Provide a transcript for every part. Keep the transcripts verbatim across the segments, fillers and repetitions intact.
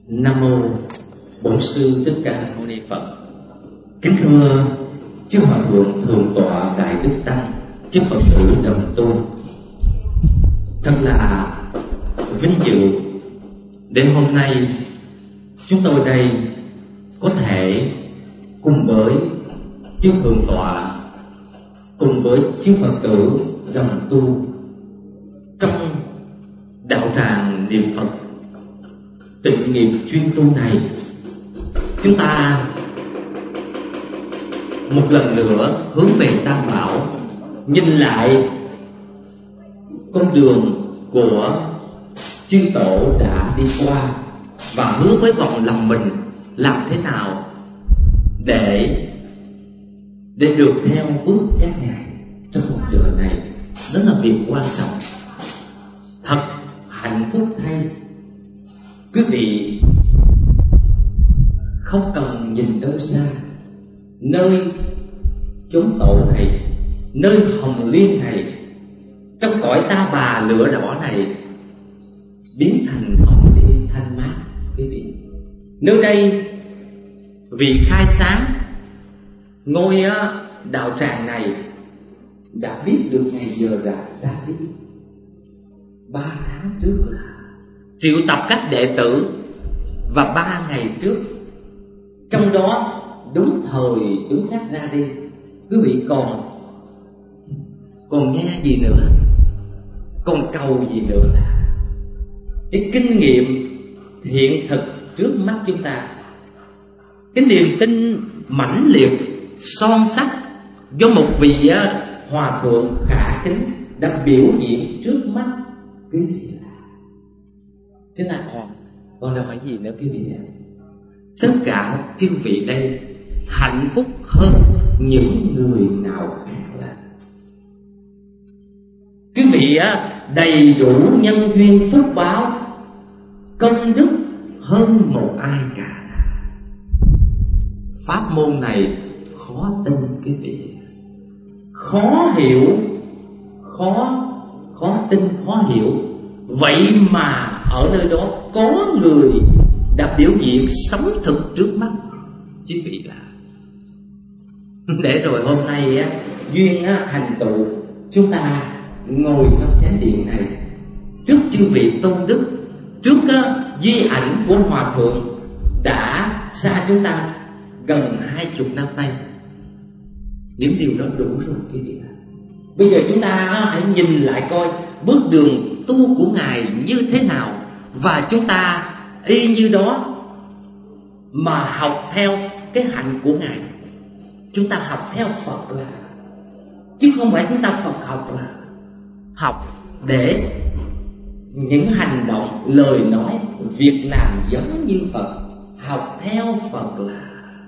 Nam mô Bổn Sư Thích Ca Mâu Ni Phật. Kính thưa chư Hòa Thượng Thượng tọa Đại Đức Tăng, chư Phật tử đồng tu, thật là vinh dự để hôm nay chúng tôi đây có thể cùng với chư Thượng tọa, cùng với chư Phật tử đồng tu trong đạo tràng niệm Phật tịnh nghiệp chuyên tu này, chúng ta một lần nữa hướng về Tam Bảo, nhìn lại con đường của chư tổ đã đi qua và hứa với vọng lòng mình làm thế nào để để được theo bước các ngài trong cuộc đời này. Đó là việc quan trọng. Thật hạnh phúc thay quý vị không cần nhìn đâu xa, nơi chốn tổ này, nơi hồng liên này, trong cõi ta bà lửa đỏ này biến thành hồng liên thanh mát quý vị. Nơi đây vị khai sáng ngôi đạo tràng này đã biết được ngày giờ đã ra đi. Ba tháng trước là triệu tập các đệ tử, và ba ngày trước trong đó đúng thời đúng khác ra đi. Quý vị còn còn nghe gì nữa, còn cầu gì nữa? Cái kinh nghiệm hiện thực trước mắt chúng ta, cái niềm tin mãnh liệt son sắc do một vị hòa thượng khả kính đã biểu diễn trước mắt quý vị. Thế là còn còn là phải gì nữa quý vị? Tất cả chư vị đây hạnh phúc hơn những người nào khác là quý vị đầy đủ nhân duyên phúc báo, công đức hơn một ai cả. Pháp môn này khó tin quý vị, khó hiểu, khó khó tin, khó hiểu. Vậy mà ở nơi đó có người đã biểu diễn sống thực trước mắt quý vị là. Để rồi hôm nay á, duyên á, thành tựu chúng ta ngồi trong chánh điện này trước chư vị tôn đức, trước á, di ảnh của hòa thượng đã xa chúng ta gần hai chục năm nay. Những điều đó đủ rồi quý vị ạ. Bây giờ chúng ta á, hãy nhìn lại coi bước đường tu của ngài như thế nào, và chúng ta y như đó mà học theo cái hạnh của ngài. Chúng ta học theo Phật là, chứ không phải chúng ta Phật học là học để những hành động, lời nói, việc làm giống như Phật. Học theo Phật là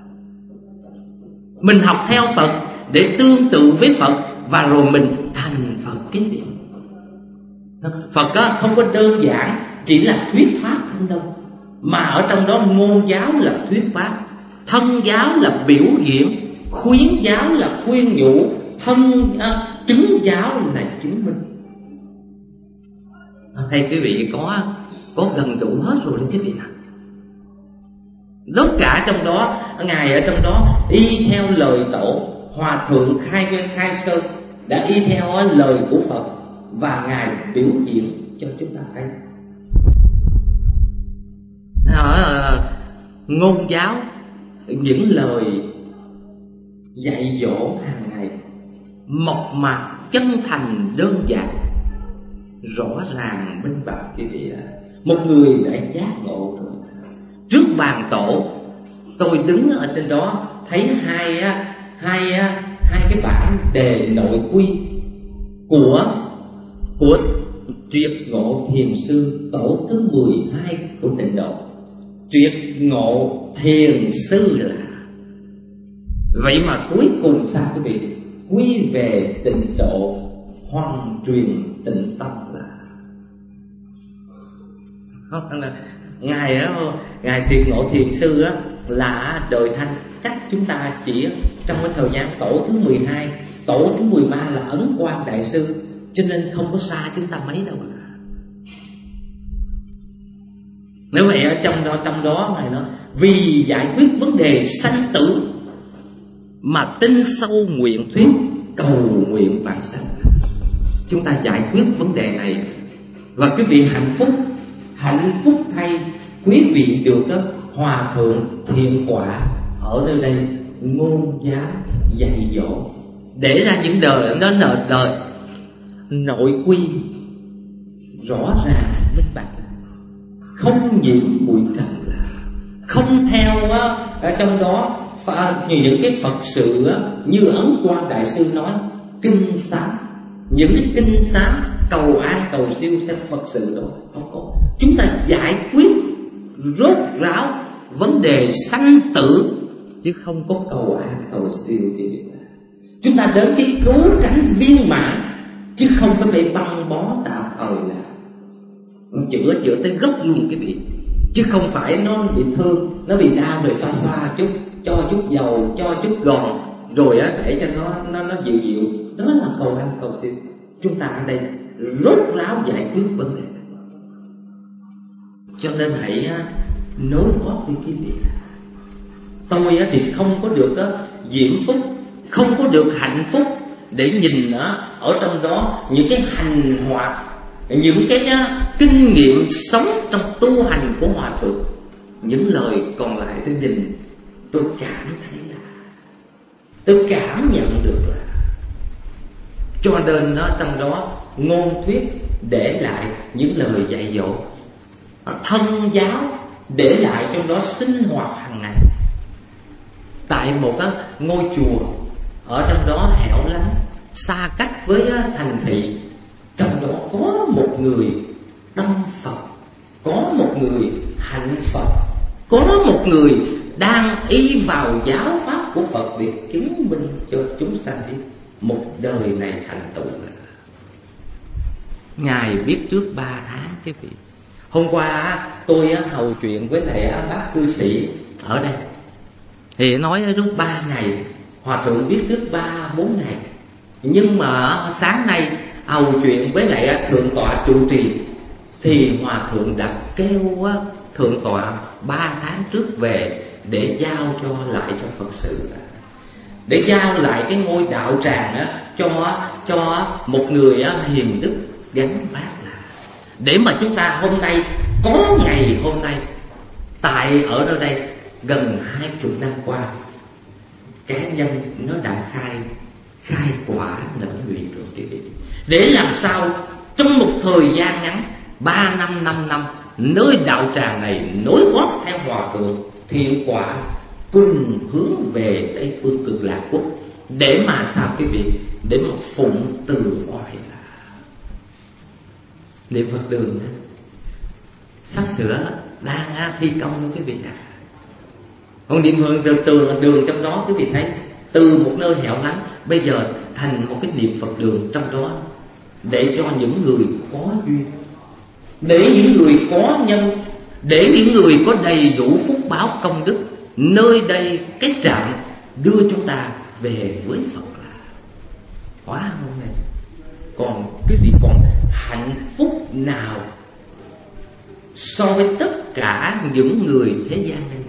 mình học theo Phật để tương tự với Phật, và rồi mình thành Phật cái gì. Phật á, không có đơn giản chỉ là thuyết pháp không đâu, mà ở trong đó ngôn giáo là thuyết pháp, thân giáo là biểu diễn, khuyến giáo là khuyên nhủ, thân à, chứng giáo là chứng minh. Thầy quý vị có có gần đủ hết rồi đấy quý vị ạ. Tất cả trong đó, ngài ở trong đó y theo lời tổ hòa thượng khai khai sơn, đã y theo lời của Phật, và ngài biểu diễn cho chúng ta thấy. Ở ngôn giáo, những lời dạy dỗ hàng ngày mộc mạc, chân thành, đơn giản, rõ ràng, minh bạch quý vị ạ. Một người đã giác ngộ rồi. Trước bàn tổ, tôi đứng ở trên đó thấy hai hai hai cái bản đề nội quy của của triệt ngộ thiền sư tổ thứ mười hai của tịnh độ. Triệt ngộ thiền sư là vậy mà cuối cùng sao quý vị? Quy về tịnh độ, hoàn truyền tịnh tông là không là ngài đó, ngài triệt ngộ thiền sư á, là đời Thanh, cách chúng ta chỉ trong cái thời gian tổ thứ mười hai, tổ thứ mười ba là Ấn Quang đại sư, cho nên không có xa chúng ta mấy đâu. Nếu vậy trong đó trong đó này nó vì giải quyết vấn đề sanh tử mà tin sâu nguyện thuyết cầu nguyện vãng sanh. Chúng ta giải quyết vấn đề này và quý vị hạnh phúc. Hạnh phúc thay quý vị được đó Hòa Thượng Thiện Quả ở nơi đây ngôn giáo dạy dỗ để ra những đời nó nợ đời nội quy rõ ràng minh bạch, không nhiễm bụi trần, không theo á, ở trong đó pha, những cái Phật sự á, như Ấn Quang Đại Sư nói kinh sáng, những cái kinh sáng cầu an cầu siêu theo Phật sự đó không có. Chúng ta giải quyết rốt ráo vấn đề sanh tử chứ không có cầu an cầu siêu gì. Chúng ta đến cái cứu cánh viên mãn chứ không có phải băng bó tạm thời là chữa chữa tới gốc luôn cái bị, chứ không phải nó bị thương, nó bị đau rồi xoa xoa chút, cho chút dầu, cho chút gòn rồi á để cho nó nó nó dịu dịu. Đó là cầu an cầu siêu. Chúng ta ở đây rốt ráo giải quyết vấn đề. Cho nên hãy nối gót đi cái việc. Tôi thì không có được diễm phúc, không có được hạnh phúc để nhìn ở trong đó những cái hành hoạt, những cái kinh nghiệm sống trong tu hành của Hòa Thượng. Những lời còn lại tôi nhìn, tôi cảm thấy là tôi cảm nhận được là cho nên nó trong đó ngôn thuyết để lại những lời dạy dỗ, thân giáo để lại trong đó sinh hoạt hàng ngày. Tại một ngôi chùa ở trong đó hẻo lánh, xa cách với thành thị, trong đó có một người tâm Phật, có một người hạnh Phật, có một người đang y vào giáo pháp của Phật để chứng minh cho chúng sanh biết một đời này thành tựu. Ngài biết trước ba tháng cái vị. Hôm qua tôi hầu chuyện với lại bác cư sĩ ở đây thì nói lúc ba ngày, Hòa Thượng biết trước ba bốn ngày. Nhưng mà sáng nay hầu chuyện với lại Thượng tọa trụ trì thì Hòa Thượng đã kêu Thượng tọa ba tháng trước về để giao cho lại cho Phật sự, để giao lại cái ngôi đạo tràng á, cho cho một người á, hiền đức gắn vác là để mà chúng ta hôm nay có ngày hôm nay tại ở nơi đây gần hai chục năm qua cá nhân nó đã khai khai quả nở nguyện rồi quý vị. Để làm sao trong một thời gian ngắn ba năm năm năm nơi đạo tràng này nối gót theo Hòa Thượng Thiện Quả cùng hướng về Tây phương Cực Lạc Quốc để mà sao quý vị, để mà phụng từ oai là niệm Phật đường sắp sửa đang thi công với quý vị ạ. Còn niệm Phật đường đường trong đó quý vị thấy từ một nơi hẻo lánh bây giờ thành một cái niệm Phật đường trong đó để cho những người có duyên, để những người có nhân, để những người có đầy đủ phúc báo công đức, nơi đây cái trạm đưa chúng ta về với Phật là hóa không này. Còn cái gì còn hạnh phúc nào so với tất cả những người thế gian này?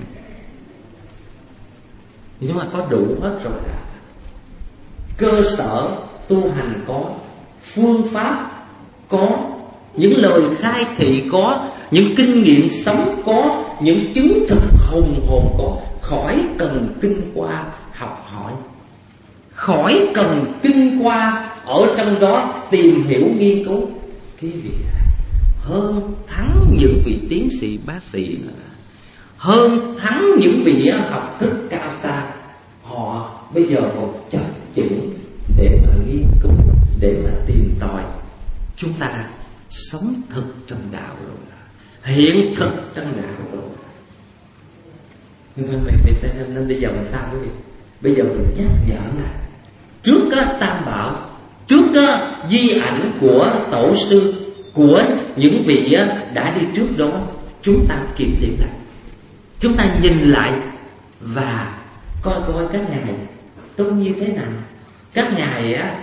Nhưng mà có đủ hết rồi. Cơ sở tu hành có, phương pháp có, những lời khai thị có, những kinh nghiệm sống có, những chứng thực hùng hồn có. Khỏi cần kinh qua học hỏi, khỏi cần kinh qua ở trong đó tìm hiểu nghiên cứu. Cái việc hơn thắng những vị tiến sĩ bác sĩ, hơn thắng những vị học thức cao xa. Họ bây giờ còn chập chững để mà nghiên cứu, để mà tìm tòi. Chúng ta sống thực trong đạo rồi, hiện thực trong đạo rồi. Nhưng mà nên bây giờ làm sao quý vị? Bây giờ mình nhắc nhở là trước đó, Tam Bảo, trước đó, di ảnh của tổ sư, của những vị đã đi trước đó, chúng ta kiểm điểm lại, chúng ta nhìn lại và coi coi các ngài tu như thế nào, các ngài á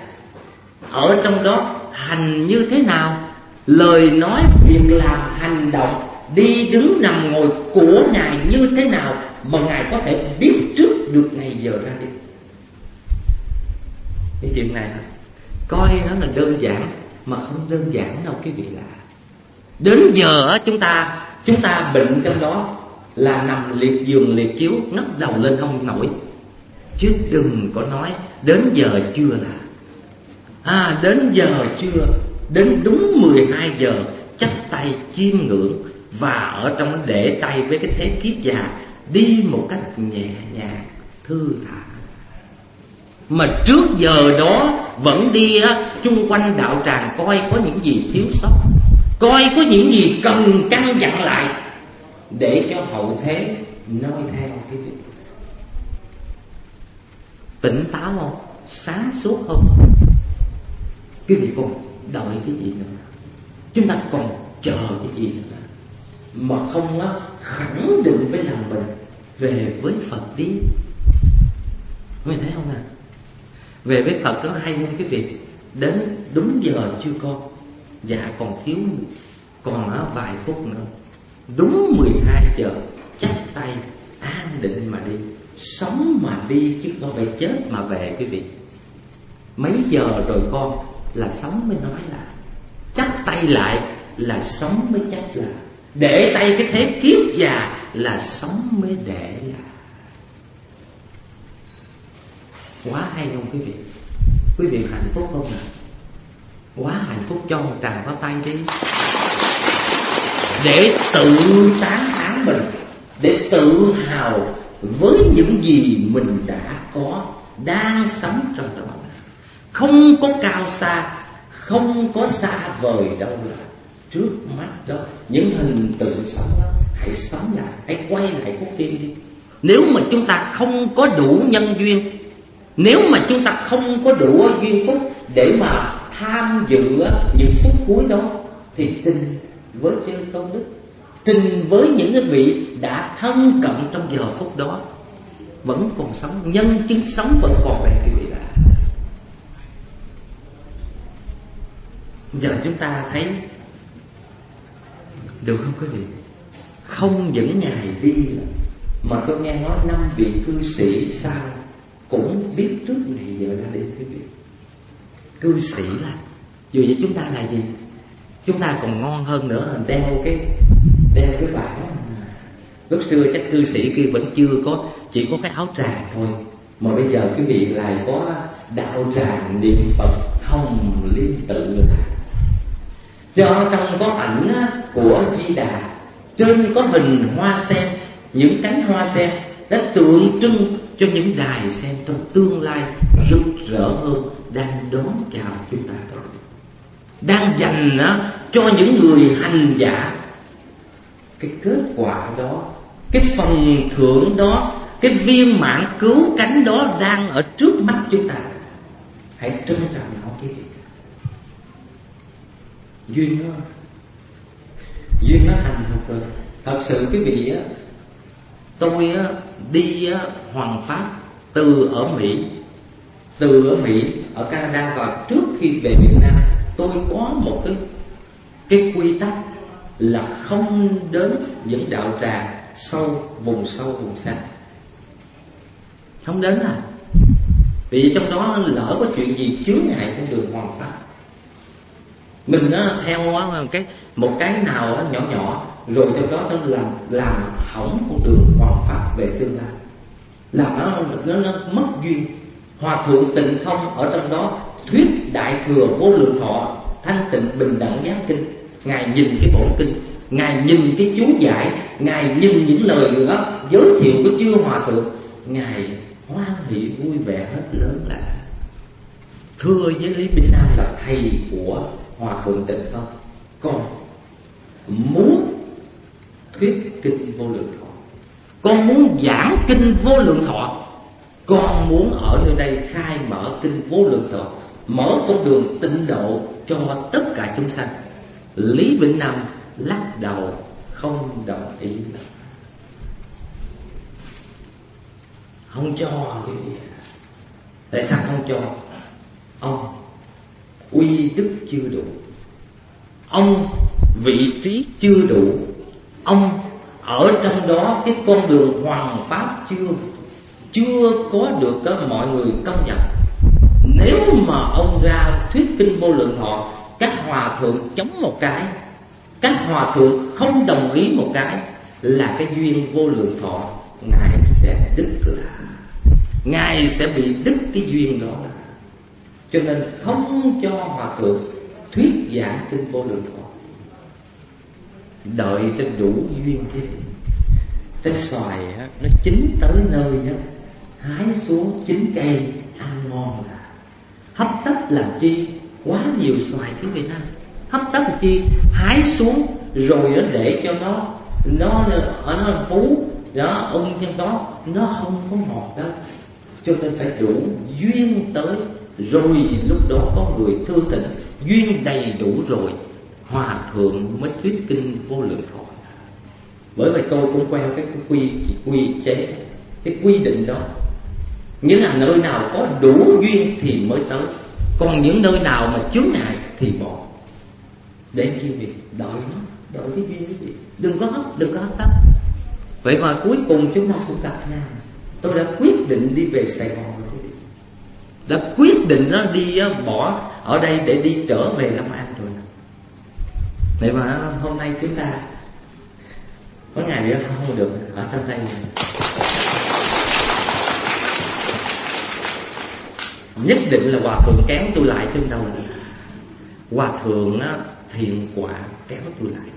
ở trong đó hành như thế nào, lời nói, việc làm, hành động đi đứng nằm ngồi của Ngài như thế nào mà Ngài có thể biết trước được ngày giờ ra đi. Cái chuyện này coi nó là đơn giản mà không đơn giản đâu quý vị ạ. Đến giờ chúng ta chúng ta bệnh trong đó là nằm liệt giường liệt chiếu, ngóc đầu lên không nổi, chứ đừng có nói đến giờ chưa là à đến giờ chưa, đến đúng mười hai giờ chắp tay chiêm ngưỡng và ở trong để tay với cái thế kiết già, đi một cách nhẹ nhàng thư thả. Mà trước giờ đó vẫn đi á, chung quanh đạo tràng coi có những gì thiếu sót, coi có những gì cần căn dặn lại để cho hậu thế noi theo cái việc. Tỉnh táo không? Sáng suốt không? Quý vị còn đợi cái gì nữa? Chúng ta còn chờ cái gì nữa mà không á, khẳng định với lòng mình về với Phật đi. Người thấy không nào? Về với Phật nó hay hơn cái việc đến đúng giờ chưa con? Dạ còn thiếu, còn á, vài phút nữa. Đúng mười hai giờ chắp tay an định mà đi. Sống mà đi chứ không phải chết mà về quý vị. Mấy giờ rồi con là sống mới nói là, chắp tay lại là sống mới chắp là, để tay cái thế kiếp già là sống mới để là. Quá hay không quý vị? Quý vị hạnh phúc không nào? Quá hạnh phúc, cho một tràng pháo tay đi, để tự tán thán mình, để tự hào với những gì mình đã có, đang sống trong đó. Không có cao xa, không có xa vời đâu là trước mắt đó. Những hình tượng sống đó, hãy sống lại, hãy quay lại phút phim đi. Nếu mà chúng ta không có đủ nhân duyên, nếu mà chúng ta không có đủ duyên phúc để mà tham dự những phút cuối đó, thì tình với chư công đức, tình với những cái vị đã thân cận trong giờ phút đó, vẫn còn sống, nhân chứng sống vẫn còn đây quý vị đã. Giờ chúng ta thấy được không quý vị? Không những Ngài đi mà tôi nghe nói năm vị cư sĩ sao cũng biết trước ngày giờ ra đi quý vị. Cư sĩ là dù vậy chúng ta là gì? Chúng ta còn ngon hơn nữa là đeo cái đeo cái bảng. Lúc xưa chắc cư sĩ kia vẫn chưa có, chỉ có cái áo tràng thôi, mà bây giờ quý vị lại có đạo tràng niệm Phật Hồng Liên Tự. Do trong có ảnh của Di Đà, trên có hình hoa sen, những cánh hoa sen đã tượng trưng cho những đài sen trong tương lai rực rỡ hơn đang đón chào chúng ta rồi, đang dành cho những người hành giả. Cái kết quả đó, cái phần thưởng đó, cái viên mãn cứu cánh đó đang ở trước mắt chúng ta. Hãy trân trọng nó quý vị. Duyên nó Duyên nó thành thật rồi. Thật sự quý vị á, tôi á, đi á, Hoàng Pháp từ ở Mỹ, từ ở Mỹ, ở Canada, và trước khi về Việt Nam, tôi có một cái cái quy tắc là không đến những đạo tràng sâu, vùng sâu, vùng xa. Không đến à? Vì trong đó lỡ có chuyện gì chướng ngại trên đường Hoàng Pháp, mình nó theo cái một cái nào nhỏ nhỏ, rồi trong đó nó làm làm hỏng con đường Hoàng Pháp về tương lai, làm nó nó, nó mất duyên. Hòa thượng Tịnh Thông ở trong đó thuyết Đại Thừa Vô Lượng Thọ Thanh Tịnh Bình Đẳng Giác Kinh. Ngài nhìn cái bộ kinh, Ngài nhìn cái chú giải, Ngài nhìn những lời đó giới thiệu của chư hòa thượng, Ngài hoan hỷ vui vẻ hết lớn là thưa với Lý Bỉnh Nam là thầy của Hòa thượng Tịnh Thông, con muốn thuyết kinh Vô Lượng Thọ, con muốn giảng kinh Vô Lượng Thọ, con muốn ở nơi đây khai mở kinh Vô Lượng Thọ, mở con đường tịnh độ cho tất cả chúng sanh. Lý Bỉnh Nam lắc đầu không đồng ý, không cho. Tại sao không cho? Ông uy đức chưa đủ, ông vị trí chưa đủ, ông ở trong đó cái con đường hoằng pháp chưa chưa có được đó mọi người công nhận. Nếu mà ông ra thuyết kinh Vô Lượng Thọ, các hòa thượng chống một cái, các hòa thượng không đồng ý một cái, là cái duyên Vô Lượng Thọ ngài sẽ đứt lại, ngài sẽ bị đứt cái duyên đó. Cho nên không cho hòa thượng thuyết giảng kinh Vô Lượng Thọ, đợi cho đủ duyên chứ. Cái xoài á, nó chín tới nơi á, hái xuống chín cây ăn ngon là hấp tấp làm chi, quá nhiều xoài quý vị ha. Hấp tấp làm chi, hái xuống rồi nó để cho nó nó ở nó phú đó, ông trong đó nó không có ngọt đâu. Cho nên phải đủ duyên tới, rồi lúc đó có người thương thịnh, duyên đầy đủ rồi hòa thượng mới thuyết kinh Vô Lượng Thọ. Bởi vậy tôi cũng queo cái quy quy chế, cái quy định đó. Nghĩa là nơi nào có đủ duyên thì mới tới, còn những nơi nào mà chướng ngại thì bỏ. Để chi việc đợi nó, đợi cái duyên cái gì, đừng có hấp, đừng có hấp tấp. Vậy mà cuối cùng chúng ta cũng gặp nhau. Tôi đã quyết định đi về Sài Gòn rồi, đã quyết định nó đi bỏ ở đây để đi trở về Long An rồi. Vậy mà hôm nay chúng ta có ngày nữa không được ở trong đây. Nhất định là hòa thượng kéo tôi lại chứ đâu. Hòa thượng á, thiền quả kéo tôi lại.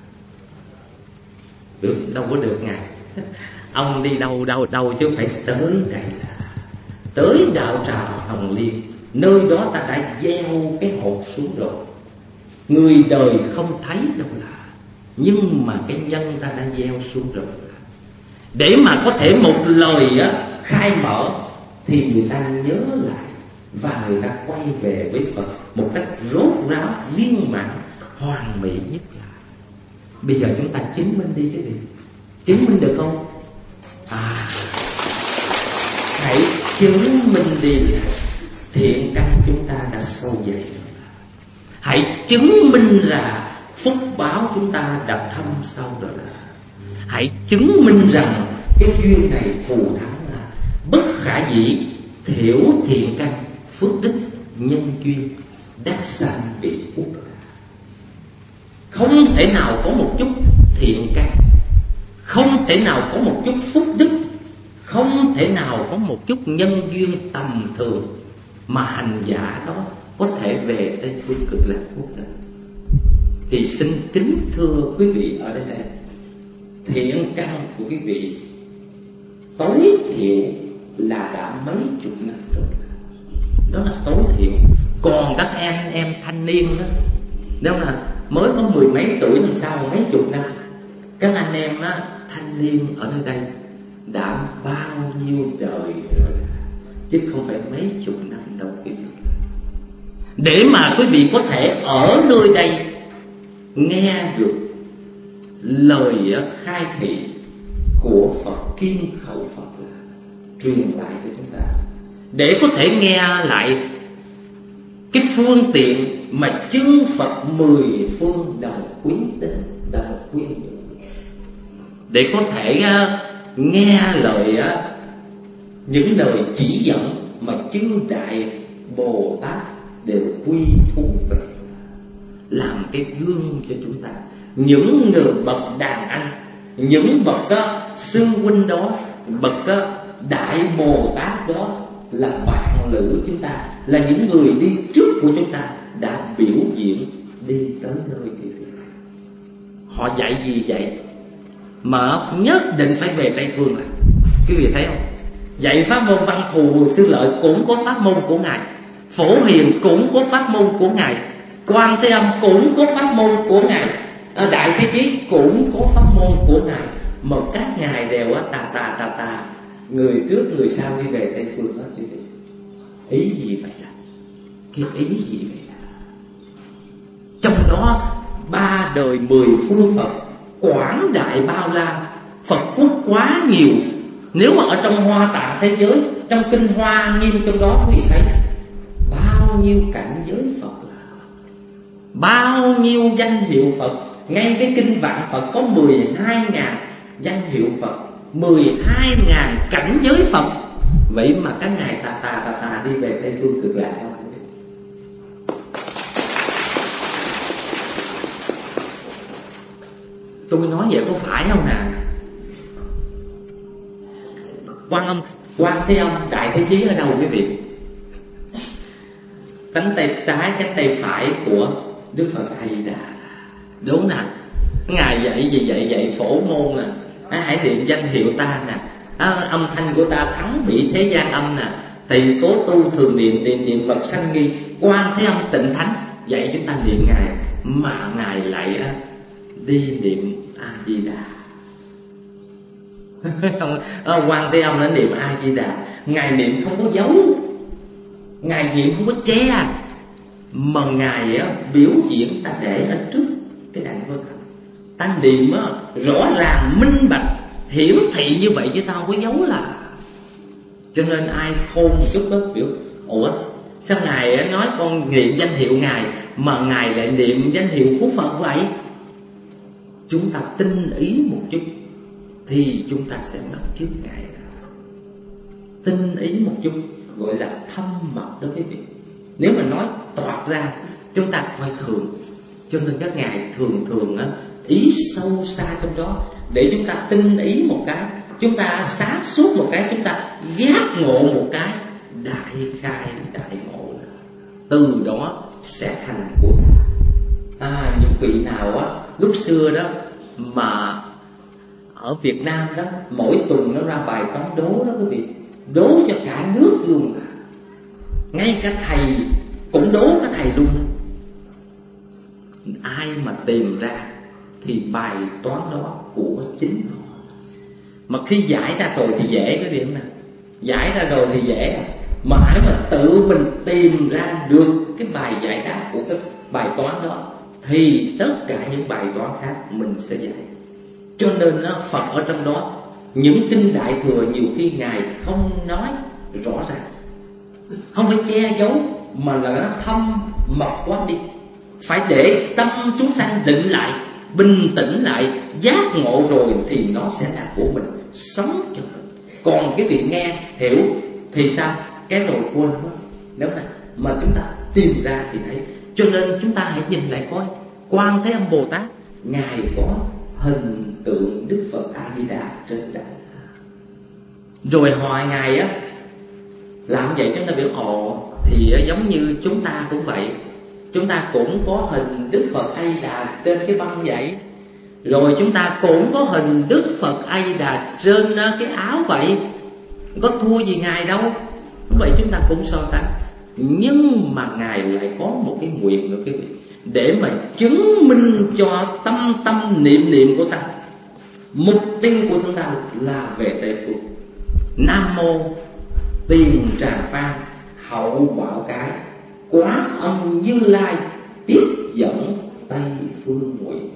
Được, đâu có được ngài. Ông đi đâu đâu đâu chứ phải tới đây, tới đạo tràng Hồng Liên. Nơi đó ta đã gieo cái hột xuống rồi. Người đời không thấy đâu là, nhưng mà cái nhân ta đã gieo xuống rồi. Để mà có thể một lời á, khai mở thì người ta nhớ lại và người ta quay về với Phật một cách rốt ráo, viên mãn, hoàn mỹ nhất là. Bây giờ chúng ta chứng minh đi chứ gì? Chứng minh được không? À, hãy chứng minh đi. Thiện căn chúng ta đã sâu dày. Hãy chứng minh là phúc báo chúng ta đã thâm sâu rồi. Hãy chứng minh rằng cái duyên này thù thắng là bất khả dĩ, thiểu thiện căn, phước đức, nhân duyên, đắc sanh bị quốc. Không thể nào có một chút thiện căn, không thể nào có một chút phúc đức, không thể nào có một chút nhân duyên tầm thường mà hành giả đó có thể về Tây Phương Cực Lạc Quốc được. Thì xin kính thưa quý vị ở đây đây, thiện căn của quý vị tối thiểu là đã mấy chục năm rồi. Đó là tối thiểu. Còn các em em thanh niên đó, đó là mới có mười mấy tuổi làm sao mấy chục năm. Các anh em á, thanh niên ở nơi đây đã bao nhiêu đời rồi, chứ không phải mấy chục năm đâu quý vị. Để mà quý vị có thể ở nơi đây nghe được lời khai thị của Phật, kim khẩu Phật là truyền lại cho chúng ta, để có thể nghe lại cái phương tiện mà chư Phật mười phương đồng khuyến tính, đồng khuyên, để có thể uh, nghe lời uh, những lời chỉ dẫn mà chư Đại Bồ Tát đều quy thú về, làm cái gương cho chúng ta. Những người bậc đàn anh, những bậc uh, sư huynh đó, bậc uh, Đại Bồ Tát đó là bạn lữ chúng ta, là những người đi trước của chúng ta đã biểu diễn đi tới nơi kia. Họ dạy gì vậy mà nhất định phải về Tây Phương này. Quý vị thấy không? Dạy pháp môn Văn Thù Sư Lợi cũng có pháp môn của ngài, Phổ Hiền cũng có pháp môn của ngài, Quan Thế Âm cũng có pháp môn của ngài, Đại Thế Chí cũng có pháp môn của ngài, mà các ngài đều tà tà tà tà, người trước người sau đi về Tây Phương đó. Ý gì vậy là cái ý gì vậy là trong đó ba đời mười phương Phật quảng đại bao la, Phật quốc quá nhiều. Nếu mà ở trong Hoa Tạng thế giới, trong kinh Hoa Nghiêm trong đó quý vị thấy bao nhiêu cảnh giới Phật, bao nhiêu danh hiệu Phật, ngay cái kinh Vạn Phật có mười hai ngàn danh hiệu Phật, mười hai ngàn cảnh giới Phật. Vậy mà các ngài tà tà tà tà đi về Tây Phương Cực Lạc không? Tôi nói vậy có phải không nè? Quan âm, Quan Thế Âm Đại Thế Chí ở đâu quý vị? Cánh tay trái, cánh tay phải của Đức Phật A Di Đà. Đúng nè. Ngài dạy gì vậy? Dạy phổ môn nè. À, hãy niệm danh hiệu ta nè. À, âm thanh của ta thắng bị thế gian âm nè. Thì cố tu thường niệm, niệm niệm Phật sanh nghi. Quan Thế Âm Tịnh Thánh dạy chúng ta niệm Ngài, mà Ngài lại à, đi niệm A Di Đà. à, Quan Thế Âm đã niệm A Di Đà. Ngài niệm không có giấu, Ngài niệm không có che, mà Ngài á, biểu diễn ta để ở trước cái đảnh của ta. Ta niệm á, rõ ràng minh bạch hiển thị như vậy chứ tao không có giấu là. Cho nên ai khôn một chút đó biểu ủa sao Ngài á, nói con niệm danh hiệu Ngài mà Ngài lại niệm danh hiệu của Phật vậy? Chúng ta tinh ý một chút thì chúng ta sẽ bắt chước Ngài. Tinh ý một chút gọi là thâm mật đó quý vị. Nếu mà nói toạc ra chúng ta coi thường. Cho nên các ngài thường thường á, ý sâu xa trong đó để chúng ta tinh ý một cái, chúng ta sáng suốt một cái, chúng ta giác ngộ một cái, đại khai đại ngộ, từ đó sẽ thành Bồ Tát. À, những vị nào á lúc xưa đó mà ở Việt Nam đó mỗi tuần nó ra bài toán đố đó quý vị, đố cho cả nước luôn, ngay cả thầy cũng đố cả thầy luôn. Ai mà tìm ra thì bài toán đó của chính họ. Mà khi giải ra rồi thì dễ cái điểm này, giải ra rồi thì dễ, mà hãy mà tự mình tìm ra được cái bài giải đáp của cái bài toán đó thì tất cả những bài toán khác mình sẽ giải. Cho nên đó, Phật ở trong đó, những kinh Đại Thừa nhiều khi Ngài không nói rõ ràng, không phải che giấu, mà là nó thâm mật quá đi. Phải để tâm chúng sanh định lại, bình tĩnh lại, giác ngộ rồi thì nó sẽ là của mình, sống cho mình. Còn cái việc nghe, hiểu thì sao? Cái rồi quên mất. Nếu này mà chúng ta tìm ra thì thấy. Cho nên chúng ta hãy nhìn lại coi, Quan Thế Âm Bồ Tát, Ngài có hình tượng Đức Phật A Di Đà trên đảnh. Rồi hỏi Ngài á, làm vậy chúng ta biểu ồ, thì giống như chúng ta cũng vậy. Chúng ta cũng có hình Đức Phật A Di Đà trên cái băng vậy. Rồi chúng ta cũng có hình Đức Phật A Di Đà trên cái áo vậy. Có thua gì Ngài đâu. Vậy chúng ta cũng so sánh. Nhưng mà Ngài lại có một cái nguyện nữa quý vị, để mà chứng minh cho tâm tâm niệm niệm của ta, mục tiêu của chúng ta là về Tây Phương. Nam mô Tiền Tràng Phan Hậu Bảo Cái Quán Âm Như Lai tiếp dẫn Tây Phương nguyện.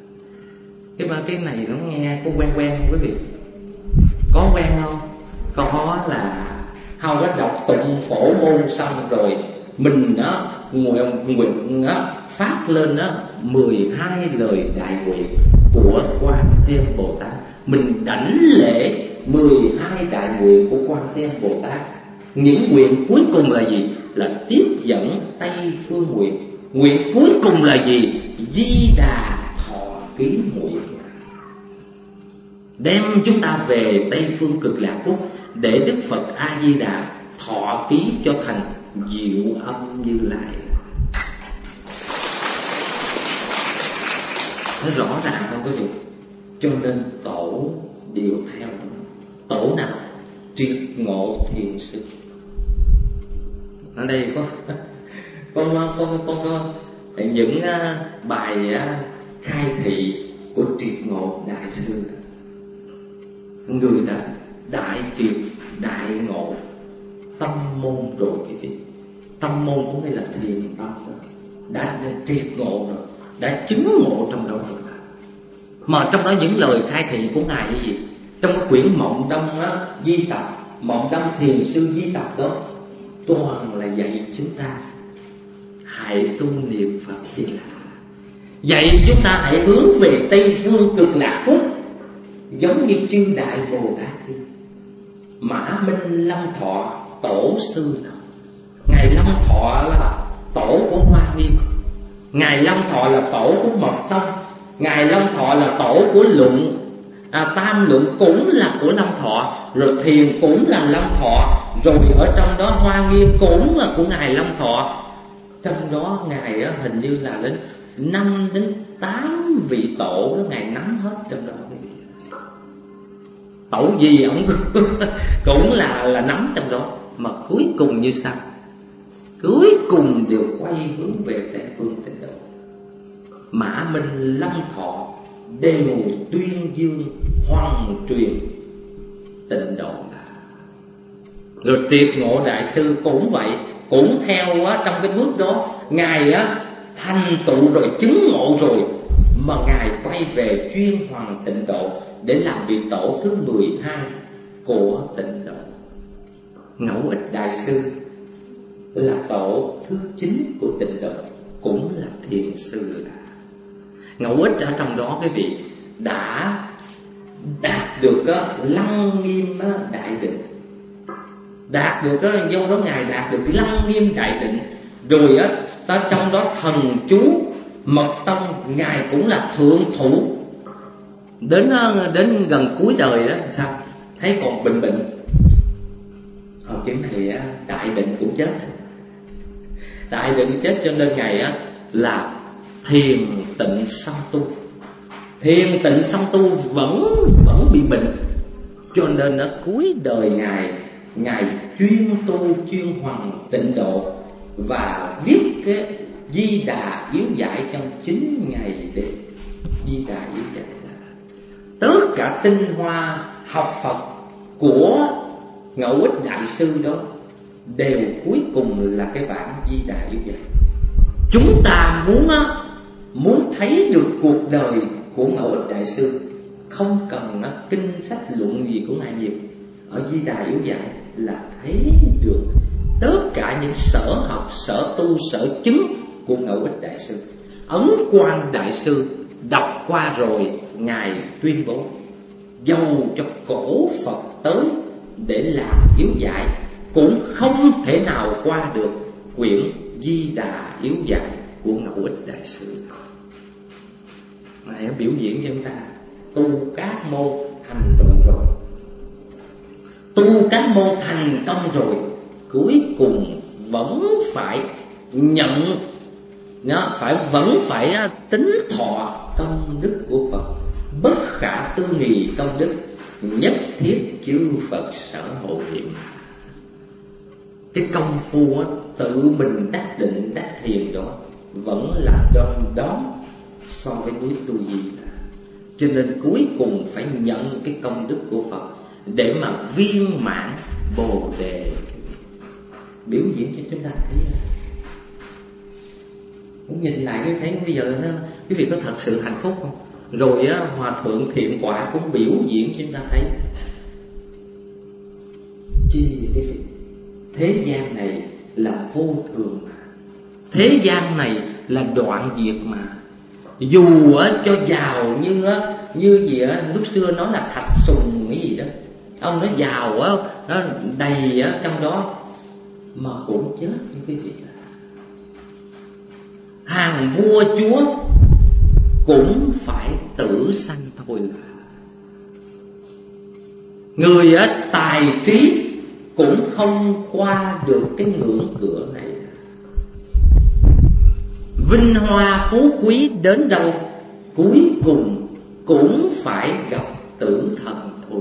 Cái ba cái này nó nghe có quen quen không quý vị? Có quen không? Có, là Hầu đã đọc tụng phổ môn xong rồi mình đó nguyện nguyện đó, phát lên đó mười hai lời đại nguyện của Quan Thế Âm Bồ Tát. Mình đảnh lễ mười hai đại nguyện của Quan Thế Âm Bồ Tát. Những nguyện cuối cùng là gì? Là tiếp dẫn Tây Phương nguyện. Nguyện cuối cùng là gì? Di Đà thọ ký nguyện, đem chúng ta về Tây Phương Cực Lạc Quốc để Đức Phật A Di Đà thọ ký cho thành Diệu Âm Như Lai. Nó rõ ràng không quý vị? Cho nên tổ đều theo đó. Tổ nào? Triệt Ngộ Thiền Sư. Ở đây có có có có, có những bài khai thị của Triệt Ngộ Đại Sư. Người đã đại triệt đại ngộ tâm môn rồi quý vị. Tâm môn cũng hay là thiền tâm rồi, đã, đã triệt ngộ rồi, đã chứng ngộ trong đó rồi. Mà trong đó những lời khai thị của Ngài là gì? Trong cái quyển Mộng Đông á, Di Tập, Mộng Đông Thiền Sư Di Tập đó, toàn là dạy chúng ta hãy tu niệm Phật thì là Vậy chúng ta hãy hướng về Tây Phương Cực Lạc Quốc, giống như chư Đại Bồ Tát đi. Mã Minh Lâm Thọ tổ sư nào? Ngài Lâm Thọ là tổ của Hoa Nghiêm, Ngài Lâm Thọ là tổ của Mật Tông, Ngài Lâm Thọ là tổ của Luận à, Tam Luận cũng là của Lâm Thọ, rồi Thiền cũng là Lâm Thọ, rồi ở trong đó Hoa Nghiêm cũng là của Ngài Lâm Thọ. Trong đó Ngài á, hình như là đến năm đến tám vị tổ đó, Ngài nắm hết trong đó. Tổ gì ổng cũng là là nắm trong đó. Mà cuối cùng như sao? Cuối cùng đều quay hướng về Tây Phương Tịnh Độ. Mã Minh Lâm Thọ đều tuyên dương hoằng truyền Tịnh Độ. Rồi Triệt Ngộ Đại Sư cũng vậy, cũng theo á, trong cái bước đó Ngài á, thành tựu rồi, chứng ngộ rồi, mà Ngài quay về chuyên hoằng Tịnh Độ để làm vị tổ thứ mười hai của Tịnh Độ. Ngẫu Ích Đại Sư là tổ thứ chín của Tịnh Độ, cũng là thiền sư. Ngẫu Ích ở trong đó quý vị đã đạt được á, Lăng Nghiêm á, Đại Định, đạt được á, do đó Ngài đạt được Lăng Nghiêm Đại Định. Rồi á, ta trong đó thần chú Mật Tông Ngài cũng là thượng thủ. Đến đến gần cuối đời đó sao thấy còn bình bệnh. Hồi cái này á, Đại Định cũng chết, Đại Định cũng chết, cho nên Ngài á là thiền tịnh song tu. Thiền tịnh song tu vẫn vẫn bị bệnh, cho nên ở cuối đời Ngài, Ngài chuyên tu chuyên hoằng Tịnh Độ và viết cái Di Đà Yếu Giải trong chín ngày đêm. Di Đà Yếu Giải là tất cả tinh hoa học Phật của Ngẫu Ích Đại Sư đó đều cuối cùng là cái bản Di Đà Yếu Giải. Chúng ta muốn muốn thấy được cuộc đời của Ngẫu Ích Đại Sư, không cần nó kinh sách luận gì của Ngài nhiều, ở Di Đà Yếu Giải là thấy được tất cả những sở học, sở tu, sở chứng của Ngẫu Ích Đại Sư. Ấn Quang Đại Sư đọc qua rồi, Ngài tuyên bố dầu cho cổ Phật tới để làm Yếu Giải cũng không thể nào qua được quyển Di Đà Yếu Giải của Ngẫu Ích Đại Sư. Ngài biểu diễn cho chúng ta tu các môn thành tựu rồi, tu các môn thành công rồi, cuối cùng vẫn phải nhận, nó phải vẫn phải tính thọ công đức của Phật, bất khả tư nghì công đức, nhất thiết chư Phật sở hộ niệm. Cái công phu á, tự mình đắc định đắc thiền đó vẫn là đom đóm so với núi Tu Di Đà. Cho nên cuối cùng phải nhận cái công đức của Phật để mà viên mãn Bồ Đề. Biểu diễn cho chúng ta thấy. Nhìn lại cái thấy bây giờ nó, quý vị có thật sự hạnh phúc không? Rồi á, Hòa Thượng Thiện Quả cũng biểu diễn cho chúng ta thấy. Chi quý vị, thế gian này là vô thường mà, thế gian này là đoạn diệt mà. Dù á, cho giàu như á, như gì á, lúc xưa nói là Thạch Sùng cái gì đó, ông nói giàu á, nó đầy á trong đó mà cũng chết như quý vị. Hàng vua chúa cũng phải tử sanh thôi. Người á, tài trí cũng không qua được cái ngưỡng cửa này. Vinh hoa phú quý đến đâu, cuối cùng cũng phải gặp tử thần thôi.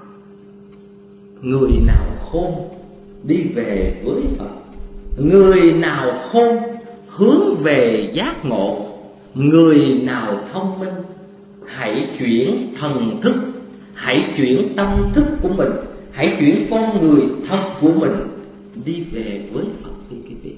Người nào khôn đi về với Phật, người nào khôn hướng về giác ngộ, người nào thông minh hãy chuyển thần thức, hãy chuyển tâm thức của mình, hãy chuyển con người thật của mình đi về với Phật đi quý vị.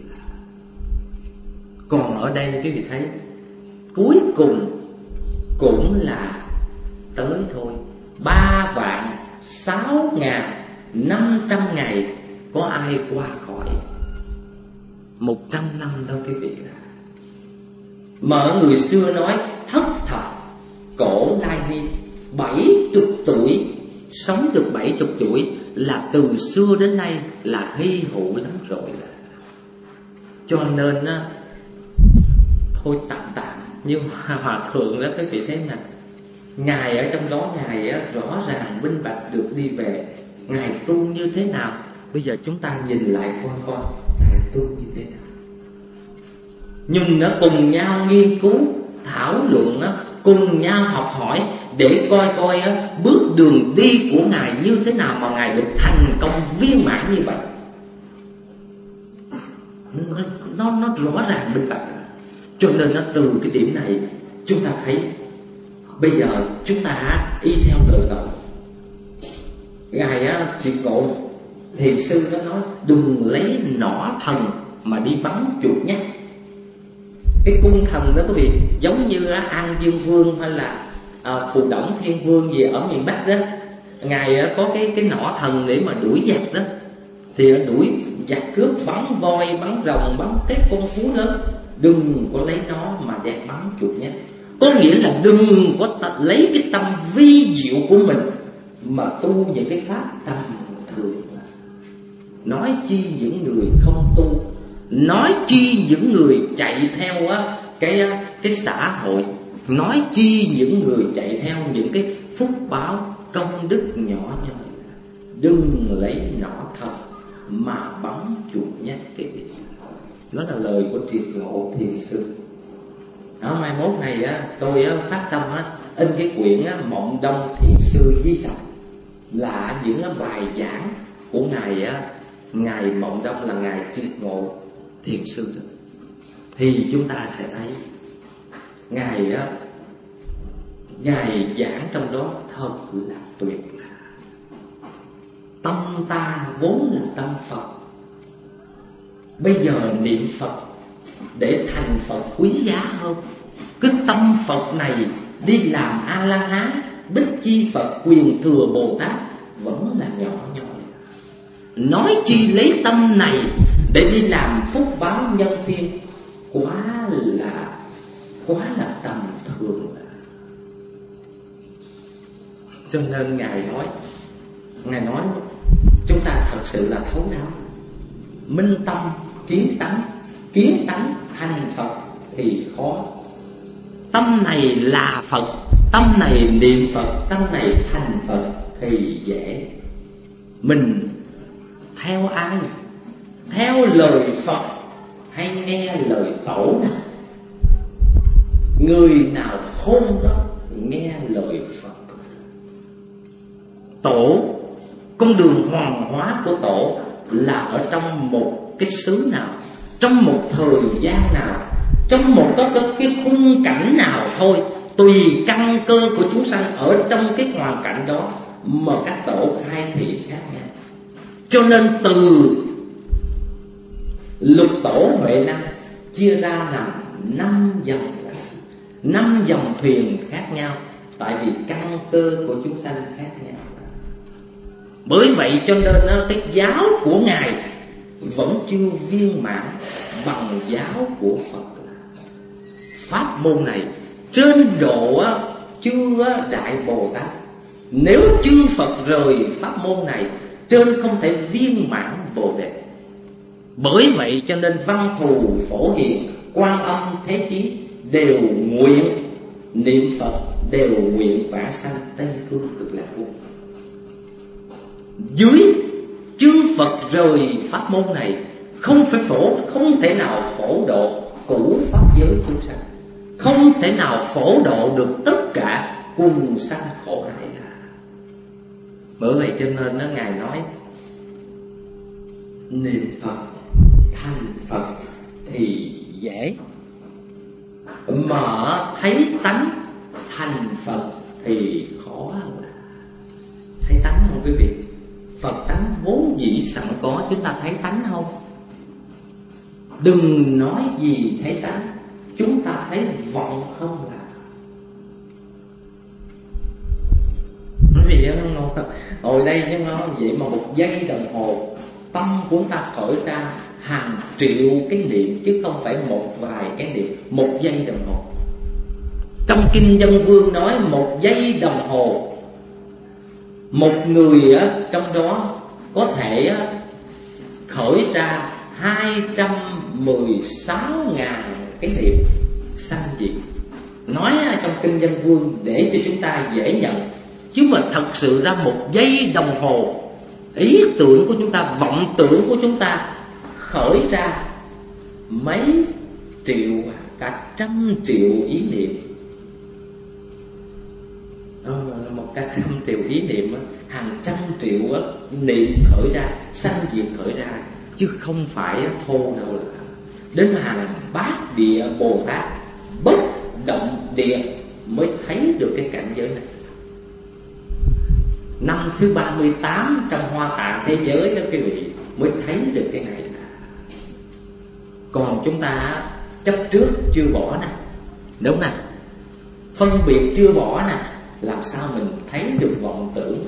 Còn ở đây quý vị thấy cuối cùng cũng là tới thôi. Ba vạn sáu ngàn năm trăm ngày có ai qua khỏi một trăm năm đâu quý vị. Mà ở người xưa nói thất thập cổ lai ni, bảy chục tuổi, sống được bảy chục tuổi là từ xưa đến nay là hy hữu lắm rồi. Cho nên á, thôi tạm tạm. Nhưng mà Hòa Thượng đó quý vị thấy nè, Ngài ở trong đó Ngài á, rõ ràng minh bạch được đi về. Ngài tu như thế nào? Bây giờ chúng ta nhìn lại coi coi Ngài tu như thế nào. Nhưng nó cùng nhau nghiên cứu, thảo luận á, cùng nhau học hỏi để coi coi á, bước đường đi của Ngài như thế nào mà Ngài được thành công viên mãn như vậy. Nó, nó, nó rõ ràng minh bạch. Cho nên nó từ cái điểm này chúng ta thấy bây giờ chúng ta y theo lời Ngài. Ngài á, Triệt Ngộ Thiền sư nó nói đừng lấy nỏ thần mà đi bắn chuột nhắt. Cái cung thần đó quý vị giống như á, An Dương Vương hay là à, Phù Đổng Thiên Vương gì ở miền Bắc đó. Ngài á, có cái cái nỏ thần để mà đuổi giặc đó. Thì đuổi giặc cướp, bắn voi, bắn rồng, bắn các con thú lớn. Đừng có lấy nó mà đem bắn chuột nhắt. Có nghĩa là đừng có t- lấy cái tâm vi diệu của mình mà tu những cái pháp tầm thường. Nói chi những người không tu, nói chi những người chạy theo á, cái cái xã hội, nói chi những người chạy theo những cái phúc báo công đức nhỏ nhoi. Đừng lấy nỏ thật mà bắn chuột nhắt cái việc. Đó là lời của Triệt Ngộ Thiền sư. Ở mai mốt này á, tôi á, phát tâm á, in cái quyển á, Mộng Đông Thiền sư Di Tập, là những á, bài giảng của ngài á, ngài Mộng Đông là ngài Triệt Ngộ Thiền sư đó. Thì chúng ta sẽ thấy ngài á, ngài giảng trong đó thật là tuyệt. Tâm ta vốn là tâm Phật, bây giờ niệm Phật để thành Phật quý giá hơn. Cái tâm Phật này đi làm A-la-hán, Bích Chi Phật, Quyền Thừa Bồ Tát vẫn là nhỏ nhoi. Nói chi lấy tâm này để đi làm phúc báo nhân thiên, quá là quá là tầm thường. Cho nên ngài nói, ngài nói chúng ta thật sự là thấu đáo, minh tâm kiến tánh, kiến tánh thành Phật thì khó. Tâm này là Phật, tâm này niệm Phật, tâm này thành Phật thì dễ. Mình theo ai? Theo lời Phật hay nghe lời Tổ nào? Người nào khôn đó nghe lời Phật. Tổ, con đường hoàng hóa của Tổ là ở trong một cái xứ nào, trong một thời gian nào, trong một cái, cái khung cảnh nào thôi. Tùy căn cơ của chúng sanh ở trong cái hoàn cảnh đó mà các tổ khai thị khác nhau. Cho nên từ lục tổ Huệ Năng chia ra làm năm dòng, năm dòng thuyền khác nhau, tại vì căn cơ của chúng sanh khác nhau. Bởi vậy cho nên cái giáo của Ngài vẫn chưa viên mãn bằng giáo của Phật. Pháp môn này trên độ chư Đại Bồ Tát, nếu chư Phật rời pháp môn này, trên không thể viên mãn Bồ Đề. Bởi vậy cho nên Văn Thù, Phổ Hiền, Quan Âm, Thế Chí đều nguyện niệm Phật, đều nguyện vãng sanh Tây Phương Cực Lạc Quốc. Dưới chư Phật rời pháp môn này, không phải phổ, không thể nào phổ độ cũ pháp giới chúng sanh, không thể nào phổ độ được tất cả cùng sanh khổ hại. Bởi vậy cho nên nó Ngài nói niệm Phật thành Phật thì dễ, mà thấy tánh thành Phật thì khó. Thấy tánh không quý vị? Phật tánh vốn dĩ sẵn có, chúng ta thấy tánh không? Đừng nói gì thấy tánh, chúng ta thấy vọng không là. Nói gì ngồi đây nhưng nó vậy mà một giây đồng hồ tâm của ta khởi ra hàng triệu cái niệm, chứ không phải một vài cái niệm, một giây đồng hồ. Trong Kinh Dân Vương nói một giây đồng hồ, một người á, trong đó có thể á, khởi ra hai trăm mười sáu ngàn cái niệm sanh diệt. Nói trong Kinh Dân Vương để cho chúng ta dễ nhận, chứ mà thật sự ra một giây đồng hồ, ý tưởng của chúng ta, vọng tưởng của chúng ta khởi ra mấy triệu, cả trăm triệu ý niệm. Ờ, một cả trăm triệu ý niệm, hàng trăm triệu niệm khởi ra, sanh diệt khởi ra, chứ không phải thô đâu. Là đến hàng bát địa Bồ Tát bất động địa mới thấy được cái cảnh giới này. Năm thứ ba mươi tám trong Hoa Tạng thế giới đó quý vị, mới thấy được cái này. Còn chúng ta chấp trước chưa bỏ nè, đúng nè, phân biệt chưa bỏ nè, làm sao mình thấy được vọng tưởng?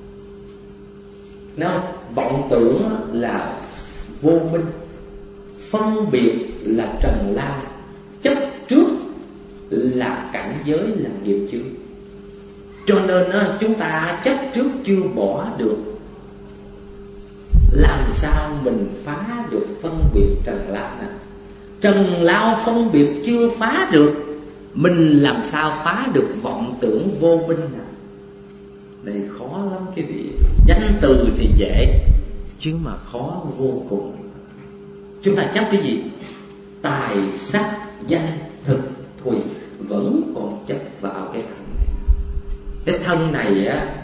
Nó vọng tưởng là vô minh, phân biệt là trần lao, chấp trước là cảnh giới, là nghiệp chướng. Cho nên chúng ta chấp trước chưa bỏ được, làm sao mình phá được phân biệt trần lao này? Trần lao phân biệt chưa phá được, mình làm sao phá được vọng tưởng vô minh này? Này khó lắm quý vị. Danh từ thì dễ, chứ mà khó vô cùng. Chúng ta chấp cái gì? Tài, sắc, danh, thực, thùy, vẫn còn chấp vào cái thân này. Cái thân này á,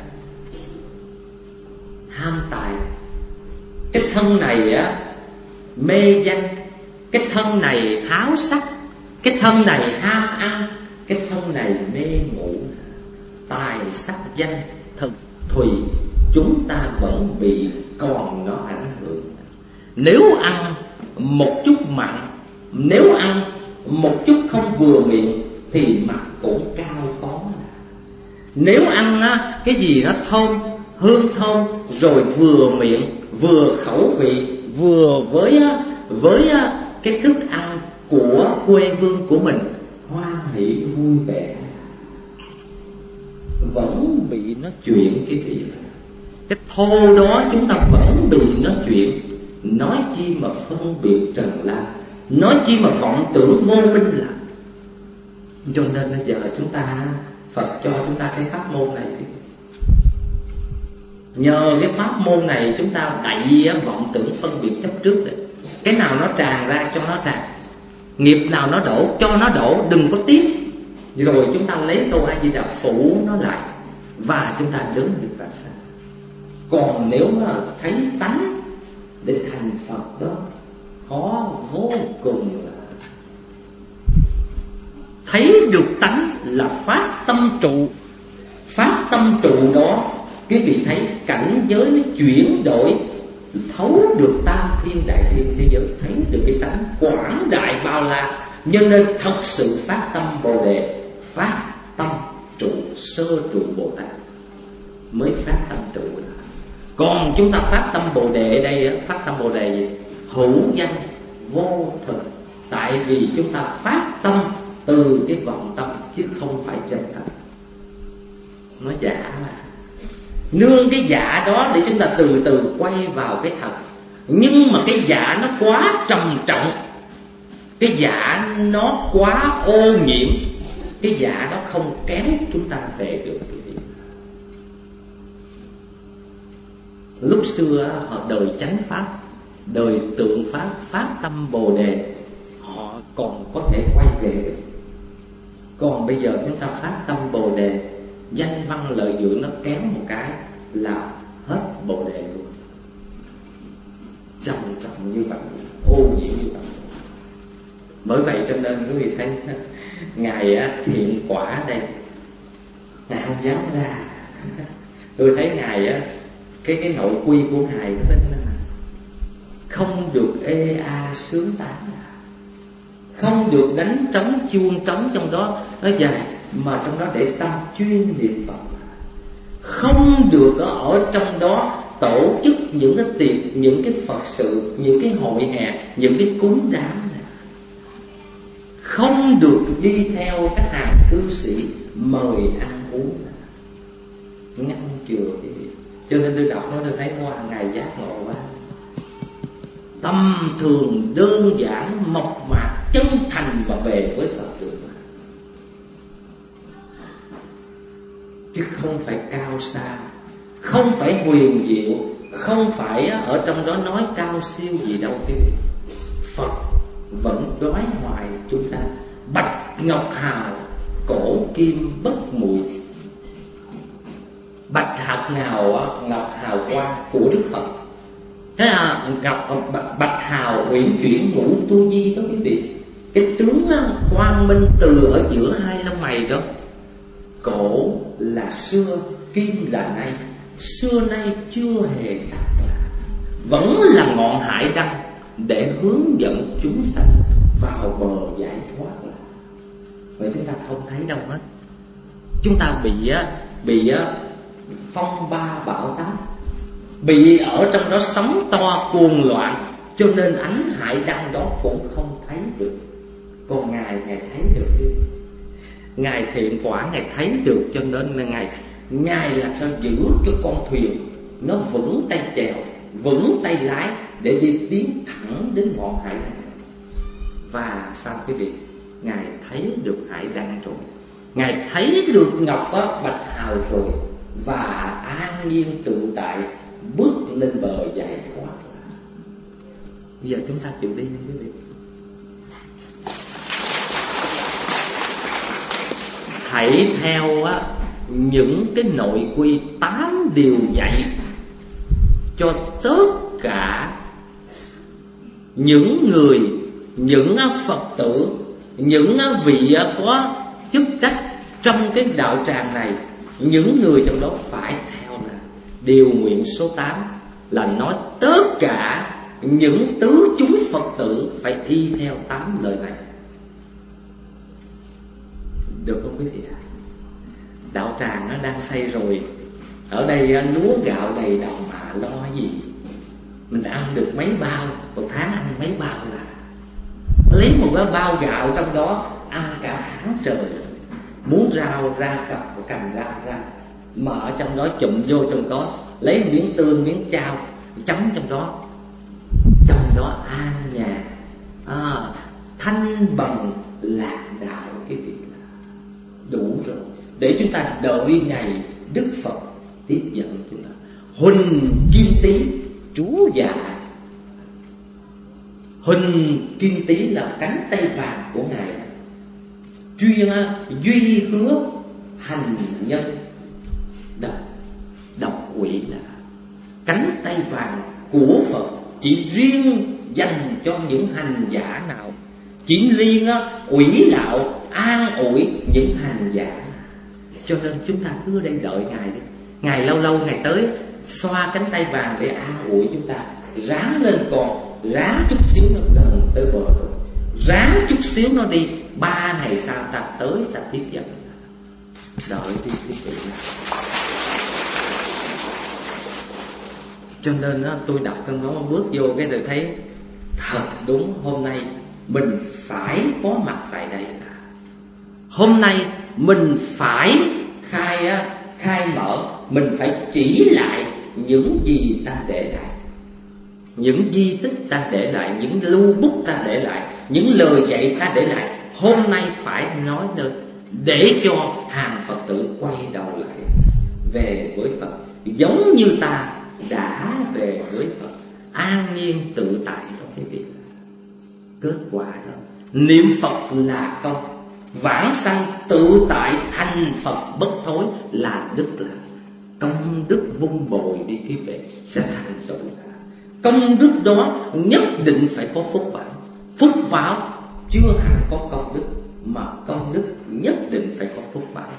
ham tài. Cái thân này á, mê danh. Cái thân này háo sắc. Cái thân này ham ăn. Cái thân này mê ngủ. Tài, sắc, danh, thực, thùy, chúng ta vẫn bị còn nó ảnh hưởng. Nếu ăn một chút mặn, nếu ăn một chút không vừa miệng, thì mặt cũng cao có. Nếu ăn á, cái gì nó thơm, hương thơm, rồi vừa miệng, vừa khẩu vị, vừa với với cái thức ăn của quê hương của mình, hoan hỷ vui vẻ, vẫn bị nó chuyện cái gì. Cái thô đó chúng ta vẫn bị nó chuyện. Nói chi mà phân biệt trần lao, nói chi mà vọng tưởng vô minh là. Cho nên bây giờ chúng ta, Phật cho chúng ta cái pháp môn này. Nhờ cái pháp môn này chúng ta đẩy vọng tưởng phân biệt chấp trước đấy. Cái nào nó tràn ra cho nó tràn, nghiệp nào nó đổ cho nó đổ, đừng có tiếc. Rồi chúng ta lấy câu A Di Đà phủ nó lại, và chúng ta lớn được ra sao. Còn nếu mà thấy tánh để thành Phật đó, khó vô cùng. Là thấy được tánh là phát tâm trụ. Phát tâm trụ đó, quý vị thấy cảnh giới nó chuyển đổi, thấu được tam thiên đại thiên thế giới, thấy được cái tánh quảng đại bao la. Nhân nên thật sự phát tâm Bồ Đề, phát tâm trụ sơ trụ Bồ Tát mới phát tâm trụ. Còn chúng ta phát tâm Bồ Đề ở đây, phát tâm Bồ Đề gì? Hữu danh vô thực. Tại vì chúng ta phát tâm từ cái vọng tâm, chứ không phải chân tâm. Nó giả mà. Nương cái giả đó để chúng ta từ từ quay vào cái thật. Nhưng mà cái giả nó quá trầm trọng, cái giả nó quá ô nhiễm, cái giả đó không kéo chúng ta về được. Lúc xưa họ đời chánh pháp, đời tượng pháp, phát tâm Bồ Đề, họ còn có thể quay về được. Còn bây giờ chúng ta phát tâm Bồ Đề, danh văn lợi dưỡng nó kéo một cái là hết Bồ Đề luôn. Trầm trọng như vậy, ô nhiễm như vậy. Bởi vậy cho nên quý vị thấy Ngài thiện quả đây, Ngài không dám ra. Tôi thấy Ngài cái cái nội quy của Ngài nó không được ê a sướng tán, không được đánh trống chuông trống trong đó nó dài, mà trong đó để tâm chuyên niệm Phật. Không được ở trong đó tổ chức những cái tiệc, những cái Phật sự, những cái hội hè, những cái cúng đám này, không được đi theo các hàng cư sĩ mời ăn uống, ngăn chừa cái gì. Cho nên tôi đọc nó tôi thấy qua ngày giác ngộ quá. Tâm thường đơn giản, mộc mạc, chân thành và về với Phật được, chứ không phải cao xa, không phải huyền diệu, không phải ở trong đó nói cao siêu gì đâu quý vị. Phật vẫn đói hoài chúng ta. Bạch ngọc hào, cổ kim bất mùi. Bạch hạt ngào, ngọc hào quang của Đức Phật. Thế là gặp bạch hào uyển chuyển ngũ tu di đó quý vị. Cái tướng quang minh từ ở giữa hai lông mày đó. Cổ là xưa, kim là nay, xưa nay chưa hề khác, vẫn là ngọn hải đăng để hướng dẫn chúng sanh vào bờ giải thoát. Vậy chúng ta không thấy đâu hết. Chúng ta bị bị phong ba bão táp, bị ở trong đó sóng to cuồng loạn, cho nên ánh hải đăng đó cũng không thấy được. Còn Ngài, Ngài thấy được. Ngài thiện quả, Ngài thấy được, cho nên Ngài Ngài là sao giữ cho con thuyền nó vững tay chèo, vững tay lái để đi tiến thẳng đến ngọn hải đăng. Và sao quý vị? Ngài thấy được hải đăng rồi, Ngài thấy được ngọc đó, bạch hào rồi, và an nhiên tự tại bước lên bờ giải thoát. Bây giờ chúng ta chịu đi quý vị. Hãy theo á, những cái nội quy tám điều dạy cho tất cả những người, những Phật tử, những vị có chức trách trong cái đạo tràng này. Những người trong đó phải theo là điều nguyện số tám, là nói tất cả những tứ chúng Phật tử phải y theo tám lời này. Được không quý vị ạ? Đạo tràng nó đang xây rồi, ở đây lúa gạo đầy đồng mà lo gì. Mình ăn được mấy bao, một tháng ăn mấy bao là lấy một cái bao gạo trong đó ăn cả tháng trời. Muốn rau ra cặp, cầm rau ra, mà ở trong đó chụm vô trong đó, lấy miếng tương, miếng chao chấm trong đó, trong đó an nhàn, à, thanh bằng lạc đạo cái việc đủ rồi, để chúng ta đợi ngày Đức Phật tiếp dẫn chúng ta. Huỳnh Kim Tý chú dạ. Huỳnh Kim Tý là cánh tay vàng của Ngài, chuyên duy hứa hành nhân. Độc độc quỷ là cánh tay vàng của Phật, chỉ riêng dành cho những hành giả nào, chỉ riêng quỷ đạo an ủi những hành giả. Cho nên chúng ta cứ ở đây đợi Ngài đi. Ngài lâu lâu Ngài tới xoa cánh tay vàng để an ủi chúng ta. Ráng lên con, ráng chút xíu nó gần tới bờ rồi, ráng chút xíu nó đi, ba ngày sau ta tới ta tiếp dẫn. Đợi đi tiếp tục. Cho nên đó, tôi đọc trong đó bước vô cái tôi thấy thật đúng, hôm nay mình phải có mặt tại đây. Hôm nay mình phải khai khai mở, mình phải chỉ lại những gì ta để lại, những di tích ta để lại, những lưu bút ta để lại, những lời dạy ta để lại. Hôm nay phải nói nơi để cho hàng Phật tử quay đầu lại về với Phật, giống như ta đã về với Phật, an nhiên tự tại đó quý vị. Kết quả đó, niệm Phật là công, vãng sanh tự tại thành Phật bất thối là đức lạc. Công đức vun bồi đi quý vị sẽ thành tựu. Công đức đó nhất định phải có phúc báo. Phúc báo chưa hẳn có công đức, mà công đức nhất định phải có phúc báo.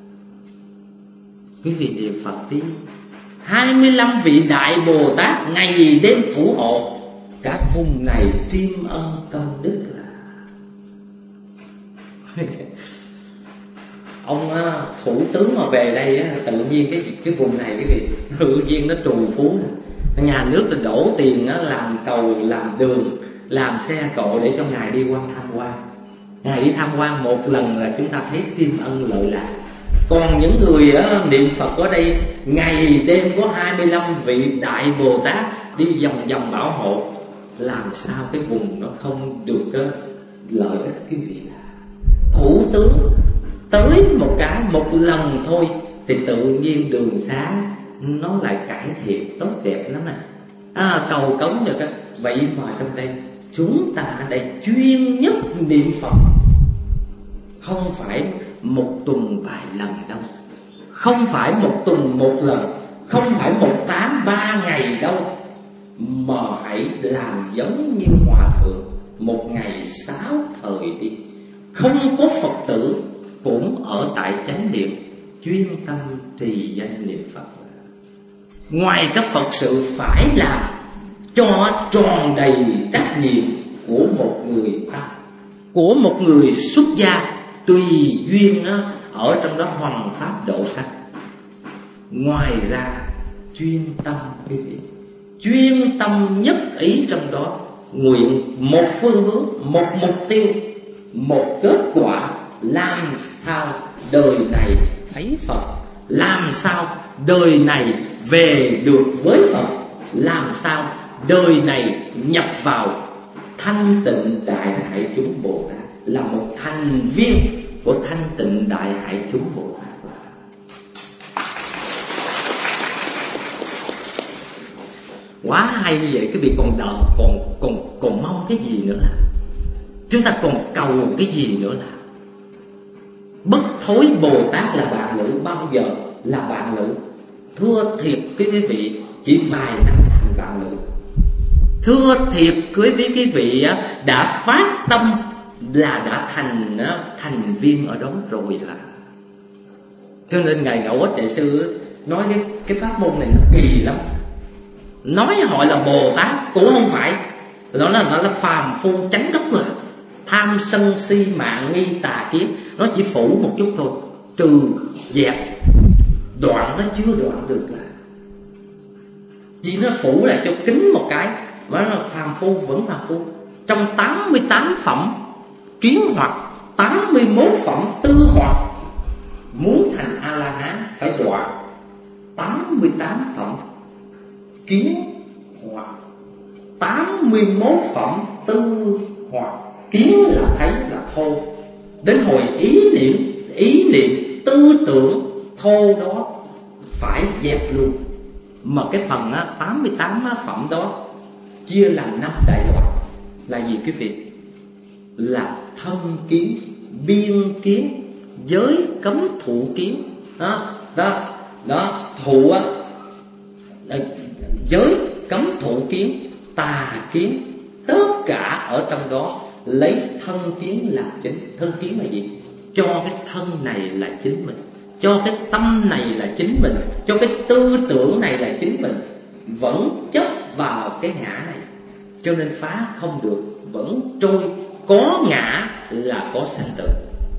Quý vị niệm Phật đi, hai mươi lăm vị đại Bồ Tát ngày đêm thủ hộ cả vùng này, tri ân công đức là ông thủ tướng mà về đây á, tự nhiên cái cái vùng này cái gì tự nhiên nó trù phú, nhà nước thì đổ tiền á, làm cầu, làm đường, làm xe cộ để cho ngài đi qua tham quan. Ngài đi tham quan một lần là chúng ta thấy thiên ân lợi lạc. Còn những người á, niệm Phật ở đây ngày đêm có hai mươi lăm vị đại Bồ Tát đi vòng vòng bảo hộ, làm sao cái vùng nó không được uh, lợi ích quý vị. Thủ tướng tới một cái một lần thôi thì tự nhiên đường xá nó lại cải thiện tốt đẹp lắm này. À, cầu cống được á. Vậy mà trong đây chúng ta ở đây chuyên nhất niệm Phật, không phải một tuần vài lần đâu, không phải một tuần một lần, không phải một tháng ba ngày đâu, mà hãy làm giống như Hòa Thượng, một ngày sáu thời đi. Không có Phật tử cũng ở tại chánh điện chuyên tâm trì danh niệm Phật. Ngoài các Phật sự phải làm cho tròn đầy trách nhiệm của một người ta, của một người xuất gia tùy duyên đó, ở trong đó hoằng pháp độ sanh. Ngoài ra chuyên tâm quý vị, chuyên tâm nhất ý trong đó, nguyện một phương hướng, một mục tiêu, một kết quả, làm sao đời này thấy Phật, làm sao đời này về được với Phật, làm sao đời này nhập vào thanh tịnh đại hải chúng Bồ Tát, là một thành viên của thanh tịnh đại hải chúng Bồ Tát. Quá hay như vậy, cái việc còn đợi, còn còn còn mong cái gì nữa là chúng ta còn cầu cái gì nữa là bất thối Bồ Tát là bạn nữ, bao giờ là bạn nữ. Thưa thiệt quý vị, chỉ vài năm thành bạn nữ. Thưa thiệt quý vị, quý vị đã phát tâm là đã thành thành viên ở đó rồi là. Cho nên ngài Ngẫu Ích Đại Sư nói cái cái pháp môn này nó kỳ lắm. Nói họ là Bồ Tát cũng không phải, đó là nó là phàm phu chánh gốc rồi, tham sân si mạng nghi tà kiến, nó chỉ phủ một chút thôi, trừ dẹp, đoạn nó chưa đoạn được là chỉ nó phủ lại cho kính một cái, mà nó là phàm phu vẫn phàm phu. Trong tám mươi tám phẩm kiến hoặc, tám mươi mốt phẩm tư hoặc, muốn thành A La Hán phải đoạn tám mươi tám phẩm kiến hoặc, tám mươi mốt phẩm tư hoặc. Kiến là thấy là thô, đến hồi ý niệm, ý niệm tư tưởng thô đó phải dẹp luôn. Mà cái phần á, tám mươi tám phẩm đó chia làm năm đại loại. Là gì quý vị? Là thân kiến, biên kiến, giới cấm thụ kiến. Đó, đó, đó thụ á, giới cấm thụ kiến, tà kiến, tất cả ở trong đó lấy thân kiến làm chính. Thân kiến là gì? Cho cái thân này là chính mình, cho cái tâm này là chính mình, cho cái tư tưởng này là chính mình, vẫn chấp vào cái ngã này, cho nên phá không được, vẫn trôi. Có ngã là có sanh tử.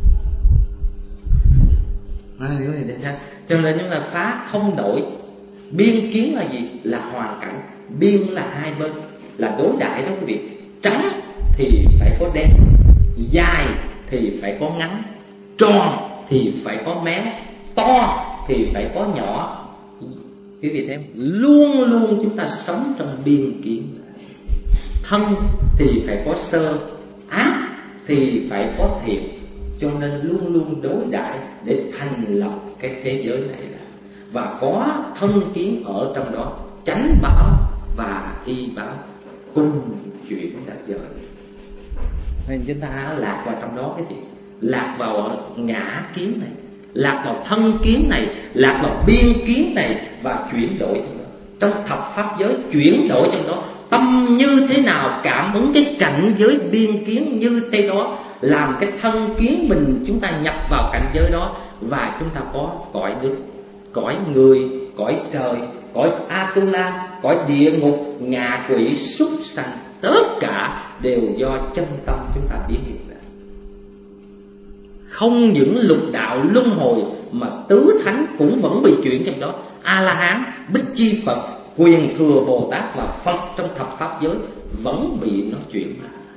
Cho nên chúng ta phá không đổi. Biên kiến là gì? Là hoàn cảnh. Biên là hai bên, là đối đại đó quý vị. Trắng thì phải có đen, dài thì phải có ngắn, tròn thì phải có mé, to thì phải có nhỏ. Quý vị thấy, luôn luôn chúng ta sống trong biên kiến. Thân thì phải có sơ, ác thì phải có thiện, cho nên luôn luôn đối đãi để thành lập cái thế giới này là. Và có thân kiến ở trong đó, chánh bảo và y bảo cùng chuyển cả đời. Nên chúng ta lạc vào trong đó cái gì? Lạc vào ngã kiến này, lạc vào thân kiến này, lạc vào biên kiến này, và chuyển đổi trong đó. Trong thập pháp giới chuyển đổi trong đó, tâm như thế nào cảm ứng cái cảnh giới biên kiến như thế đó, làm cái thân kiến mình chúng ta nhập vào cảnh giới đó, và chúng ta có cõi nước, cõi người, cõi trời, cõi Atula, cõi địa ngục, ngạ quỷ, súc sanh, tất cả đều do chân tâm chúng ta biến hiện ra. Không những lục đạo luân hồi mà tứ thánh cũng vẫn bị chuyển trong đó. A-la-hán, Bích Chi Phật, Quyền Thừa Bồ Tát và Phật trong thập pháp giới vẫn bị nó chuyển.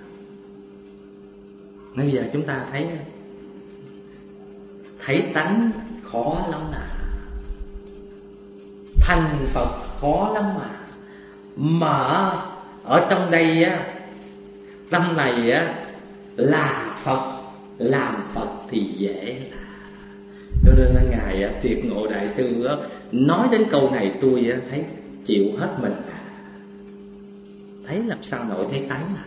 Nên bây giờ chúng ta thấy Thấy tánh khó lắm à, thành Phật khó lắm mà. Mà ở trong đây á, tâm này á, là Phật, làm Phật thì dễ. Cho nên là Ngài á, Triệt Ngộ Đại Sư á, nói đến câu này tôi á, thấy chịu hết mình à. Thấy làm sao nổi thấy tánh à.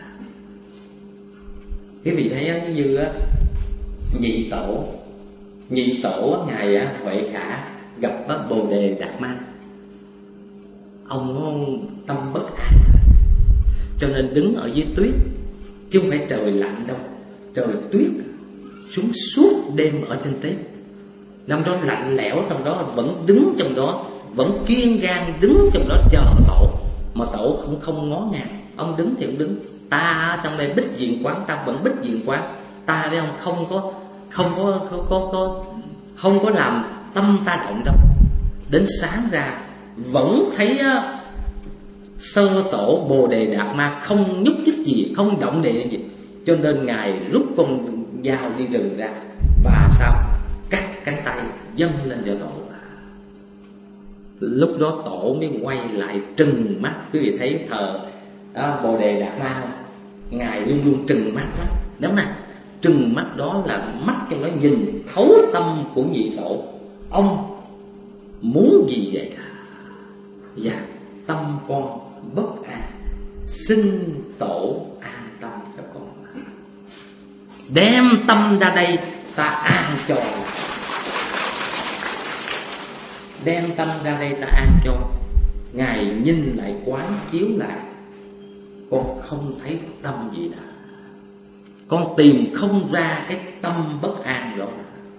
Quý vị thấy á, như á, Nhị Tổ Nhị Tổ á, Ngài á, Huệ Khả gặp á, Bồ Đề Đạt Ma. Ông có tâm bất an, cho nên đứng ở dưới tuyết, chứ không phải trời lạnh đâu, trời tuyết xuống suốt đêm ở trên tế. Năm đó lạnh lẽo, trong đó vẫn đứng trong đó, vẫn kiên gan đứng trong đó chờ Tổ. Mà Tổ cũng không ngó ngàng, ông đứng thì ông đứng. Ta trong đây Bích Diện Quán, ta vẫn Bích Diện Quán. Ta với ông không có không có không có, có không có làm tâm ta động đâu. Đến sáng ra vẫn thấy á, Sơ Tổ Bồ Đề Đạt Ma không nhúc nhích gì, không động địa gì. Cho nên Ngài rút con dao đi rừng ra và sao cắt cánh tay dâng lên cho Tổ. Lúc đó Tổ mới quay lại trừng mắt. Quý vị thấy thờ đó, Bồ Đề Đạt Ma không? Ngài luôn luôn trừng mắt đó, đúng nè. Trừng mắt đó là mắt trong đó nhìn thấu tâm của Nhị Tổ. Ông muốn gì vậy? Dạ, tâm con bất an, xin Tổ an tâm cho con. Đem tâm ra đây ta an cho. Đem tâm ra đây ta an cho. Ngài nhìn lại quán chiếu lại, con không thấy tâm gì đâu, con tìm không ra cái tâm bất an rồi.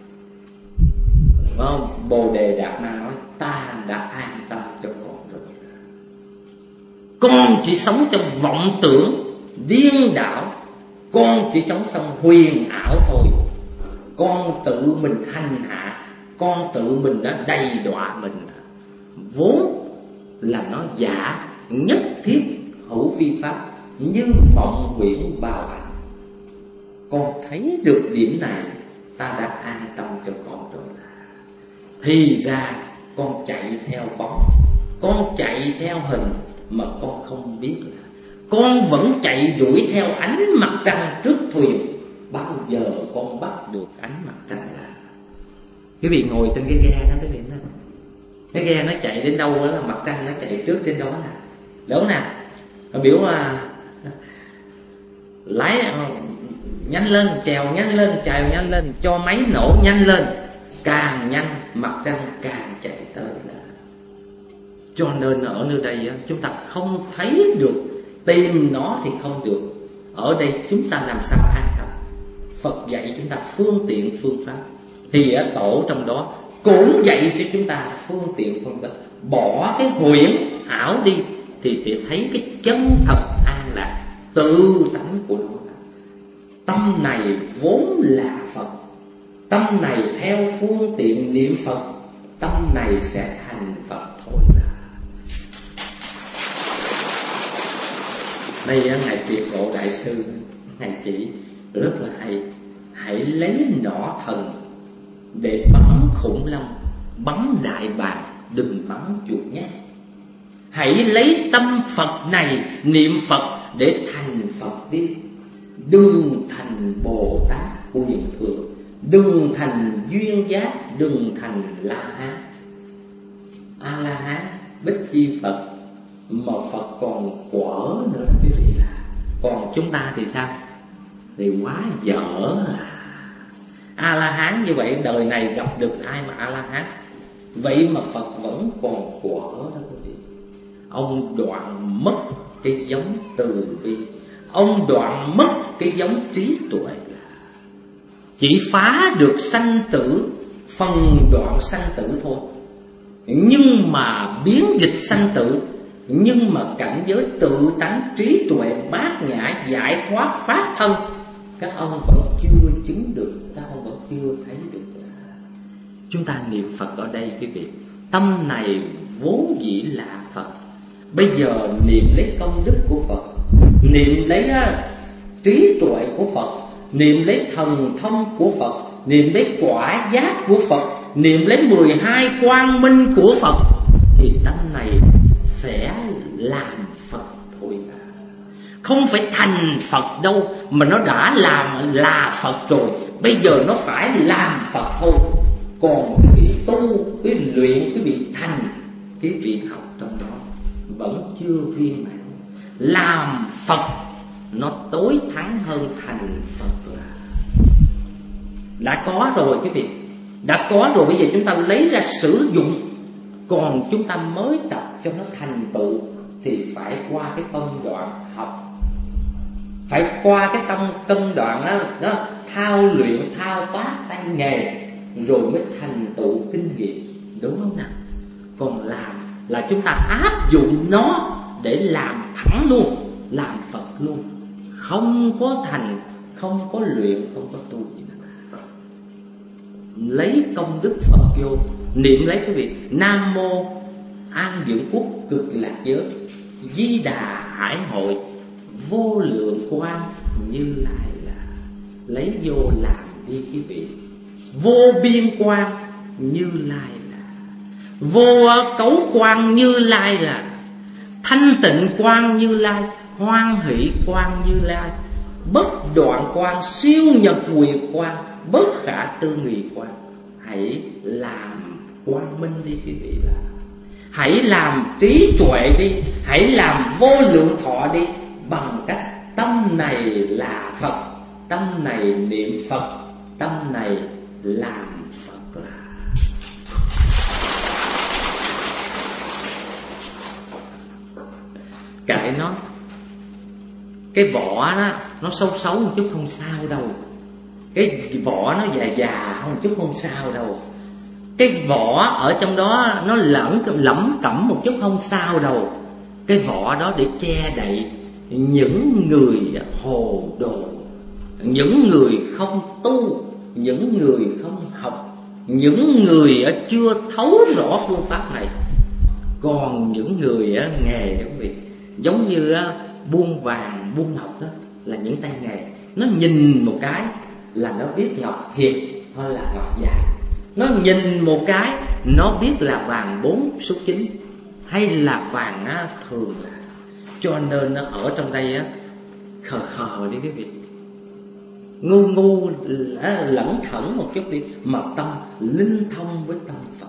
Không? Bồ Đề Đạt Ma nói ta đã an tâm cho con rồi. Con chỉ sống trong vọng tưởng điên đảo, con chỉ sống trong huyền ảo thôi. Con tự mình hành hạ, con tự mình đã đầy đọa mình. Vốn là nó giả, nhất thiết hữu vi pháp, như mộng huyễn bào ảnh. Con thấy được điểm này, ta đã an tâm cho con rồi. Thì ra con chạy theo bóng, con chạy theo hình mà con không biết là con vẫn chạy đuổi theo ánh mặt trăng trước thuyền. Bao giờ con bắt được ánh mặt trăng là quý vị ngồi trên cái ghe đó, quý vị đó, cái ghe nó chạy đến đâu đó là mặt trăng nó chạy trước trên đó nè, đúng nè. Nó biểu là lái nhanh lên, chèo nhanh lên, chèo nhanh lên, cho máy nổ nhanh lên. Càng nhanh mặt trăng càng chạy tới. Cho nên ở nơi đây chúng ta không thấy được, tìm nó thì không được. Ở đây chúng ta làm sao an tâm? Phật dạy chúng ta phương tiện phương pháp, thì Tổ trong đó cũng dạy cho chúng ta phương tiện phương pháp. Bỏ cái huyễn ảo đi thì sẽ thấy cái chân thật an lạc tự tánh của nó. Tâm này vốn là Phật, tâm này theo phương tiện niệm Phật, tâm này sẽ thành Phật thôi. Đây Ngài Triệt Ngộ Đại Sư Ngài chỉ rất là hay. Hãy lấy nỏ thần để bắn khủng long, bắn đại bàng, đừng bắn chuột nhát. Hãy lấy tâm Phật này niệm Phật để thành Phật đi. Đừng thành Bồ Tát Quyền Thừa, đừng thành duyên giác, đừng thành La Hán. A La Hán, Bích Chi Phật, mà Phật còn quở nữa quý vị là. Còn chúng ta thì sao? Thì quá dở à. A La Hán như vậy đời này gặp được ai mà A La Hán? Vậy mà Phật vẫn còn quở đó quý vị. Ông đoạn mất cái giống từ bi, ông đoạn mất cái giống trí tuệ. Chỉ phá được sanh tử, phần đoạn sanh tử thôi, nhưng mà biến dịch sanh tử. Nhưng mà cảnh giới tự tánh trí tuệ bát nhã giải thoát pháp thân, các ông vẫn chưa chứng được, các ông vẫn chưa thấy được. Chúng ta niệm Phật ở đây quý vị, tâm này vốn dĩ là Phật. Bây giờ niệm lấy công đức của Phật, niệm lấy trí tuệ của Phật, niệm lấy thần thông của Phật, niệm lấy quả giác của Phật, niệm lấy mười hai quang minh của Phật, thì tâm này sẽ làm Phật thôi mà. Không phải thành Phật đâu, mà nó đã làm là Phật rồi, bây giờ nó phải làm Phật thôi. Còn cái vị tu, cái luyện, cái vị thành, cái vị học trong đó vẫn chưa viên mãn. Làm Phật nó tối thắng hơn thành Phật là đã có rồi quý vị, đã có rồi. Bây giờ chúng ta lấy ra sử dụng, còn chúng ta mới tập cho nó thành tựu thì phải qua cái công đoạn học, phải qua cái tâm công đoạn đó, đó thao luyện, thao tác tay nghề, rồi mới thành tựu kinh nghiệm, đúng không nào? Còn làm là chúng ta áp dụng nó để làm thẳng luôn, làm Phật luôn, không có thành, không có luyện, không có tu gì nữa. Lấy công đức Phật vô, niệm lấy cái việc Nam Mô An Dưỡng Quốc Cực Lạc Giới, Di Đà Hải Hội, Vô Lượng Quang Như Lai là lấy vô làm đi quý vị. Vô biên quang Như Lai là, vô cấu quang Như Lai là, thanh tịnh quang Như Lai, hoan hỷ quang Như Lai, bất đoạn quang, siêu nhật nguyệt quang, bất khả tư nghì quang. Hãy làm quang minh đi quý vị là, hãy làm trí tuệ đi, hãy làm vô lượng thọ đi, bằng cách tâm này là Phật, tâm này niệm Phật, tâm này làm Phật là. Kệ nó, cái vỏ đó nó xấu xấu một chút không sao đâu, cái vỏ nó già già không chút không sao đâu, cái vỏ ở trong đó nó lẫn lẫm cẩm một chút không sao đâu. Cái vỏ đó để che đậy những người hồ đồ, những người không tu, những người không học, những người chưa thấu rõ phương pháp này. Còn những người nghề quý vị, giống như buôn vàng, buôn ngọc đó, là những tay nghề. Nó nhìn một cái là nó biết ngọc thiệt hay là ngọc giả, nó nhìn một cái nó biết là vàng bốn số chín hay là vàng thường là. Cho nên nó ở trong đây á, khờ khờ đi quý vị, ngu ngu lẫn thẫn một chút đi, mà tâm linh thông với tâm Phật.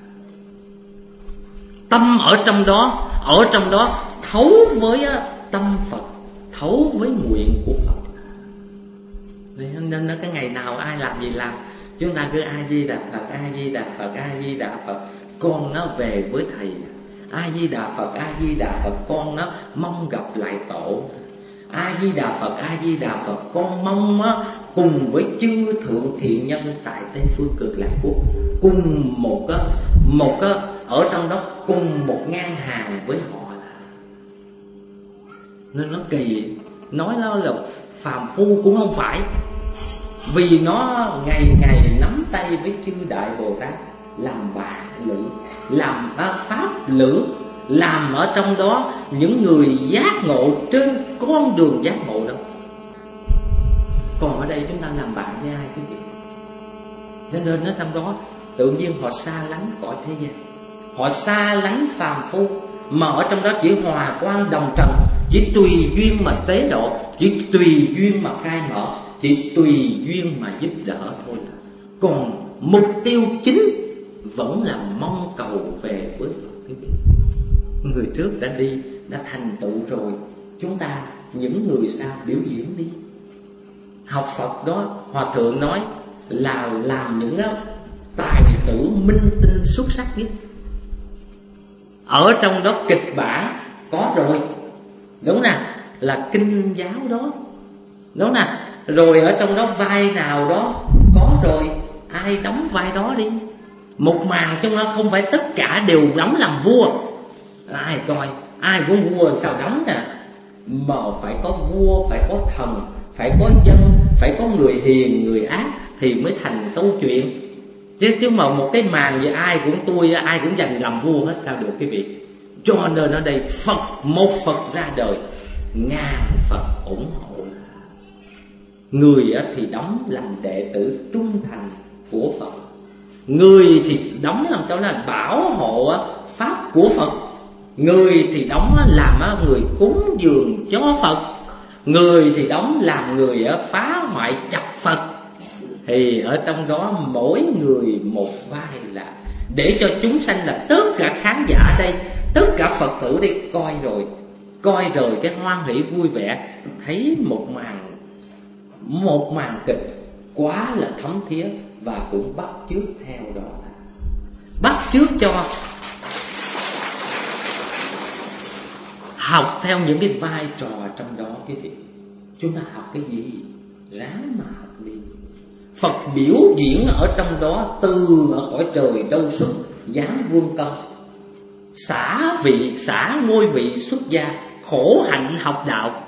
Tâm ở trong đó, ở trong đó thấu với tâm Phật, thấu với nguyện của Phật. Nên nó cái ngày nào ai làm gì làm, chúng ta cứ A Di Đà Phật, A Di Đà Phật, A Di Đà Phật. Con nó về với thầy, A Di Đà Phật, A Di Đà Phật, con nó mong gặp lại tổ. A Di Đà Phật, A Di Đà Phật, con mong á, cùng với chư thượng thiện nhân tại Tây Phương Cực Lạc Quốc, cùng một á, một á, ở trong đó cùng một ngang hàng với họ. Nên nó kỳ, nói nó là phàm phu cũng không phải, vì nó ngày ngày nắm tay với chư Đại Bồ Tát, làm bạn lữ, làm pháp lữ, làm ở trong đó những người giác ngộ trên con đường giác ngộ đó. Còn ở đây chúng ta làm bạn với ai quý vị? Cho nên nó trong đó tự nhiên họ xa lánh cõi thế gian, họ xa lánh phàm phu, mà ở trong đó chỉ hòa quan đồng trần, chỉ tùy duyên mà tế độ, chỉ tùy duyên mà khai mở, chỉ tùy duyên mà giúp đỡ thôi. Còn mục tiêu chính vẫn là mong cầu về với Phật quý vị. Người trước đã đi, đã thành tựu rồi, chúng ta những người sau biểu diễn đi. Học Phật đó, Hòa Thượng nói là làm những tài tử minh tinh xuất sắc nhất. Ở trong đó kịch bản có rồi, đúng nè, là kinh giáo đó, đúng nè. Rồi ở trong đó vai nào đó có rồi, ai đóng vai đó đi. Một màn trong đó không phải tất cả đều đóng làm vua, ai coi, ai cũng vua sao đóng nè. Mà phải có vua, phải có thần, phải có dân, phải có người hiền, người ác, thì mới thành câu chuyện. Chứ chứ mà một cái màn vậy ai cũng tôi, ai cũng giành làm vua hết sao được quý vị. Cho nên ở đây Phật, một Phật ra đời, ngàn Phật ủng hộ. Người thì đóng làm đệ tử trung thành của Phật, người thì đóng làm cho là bảo hộ pháp của Phật, người thì đóng làm người cúng dường cho Phật, người thì đóng làm người phá hoại chặt Phật. Thì ở trong đó mỗi người một vai, là để cho chúng sanh là tất cả khán giả đây, tất cả Phật tử đây coi rồi, coi rồi cái hoan hỷ vui vẻ, thấy một màn một màn kịch quá là thấm thía, và cũng bắt chước theo đó, bắt chước cho học theo những cái vai trò trong đó. Cái việc chúng ta học cái gì ráng mà học đi. Phật biểu diễn ở trong đó, từ ở cõi trời đâu xuất giáng vương công, xả vị xả ngôi vị xuất gia, khổ hạnh học đạo,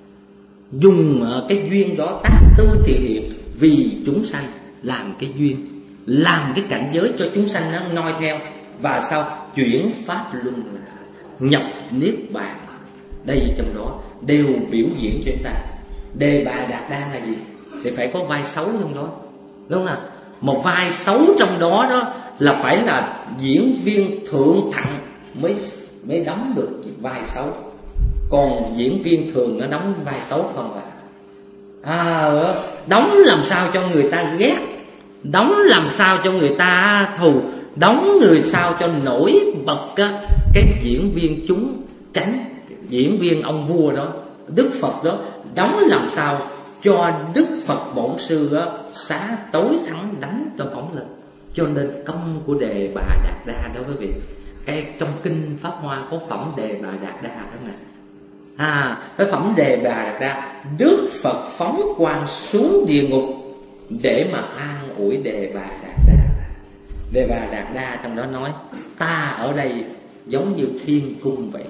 dùng cái duyên đó tác tư thiện hiện vì chúng sanh, làm cái duyên, làm cái cảnh giới cho chúng sanh nó noi theo, và sau chuyển pháp luân nhập niết bàn. Đây trong đó đều biểu diễn cho chúng ta. Đề Bà Đạt Đa là gì? Thì phải có vai xấu trong đó, đúng không nào? Một vai xấu trong đó đó là phải là diễn viên thượng thặng mới mới đóng được vai xấu. Còn diễn viên thường nó đóng vai tốt không à? À, đóng làm sao cho người ta ghét, đóng làm sao cho người ta thù, đóng người sao cho nổi bật á, cái diễn viên chúng tránh, diễn viên ông vua đó, Đức Phật đó, đóng làm sao cho Đức Phật Bổn Sư á, xá tối thắng đánh cho ổng lên. Cho nên công của Đề Bà Đạt Đa đó quý vị. Cái trong kinh Pháp Hoa có phẩm Đề Bà Đạt Đa đó nè. À, cái phẩm Đề Bà Đạt Đa, Đức Phật phóng quang xuống địa ngục để mà an ủi Đề Bà Đạt Đa. Đề Bà Đạt Đa trong đó nói: ta ở đây giống như thiên cung vậy.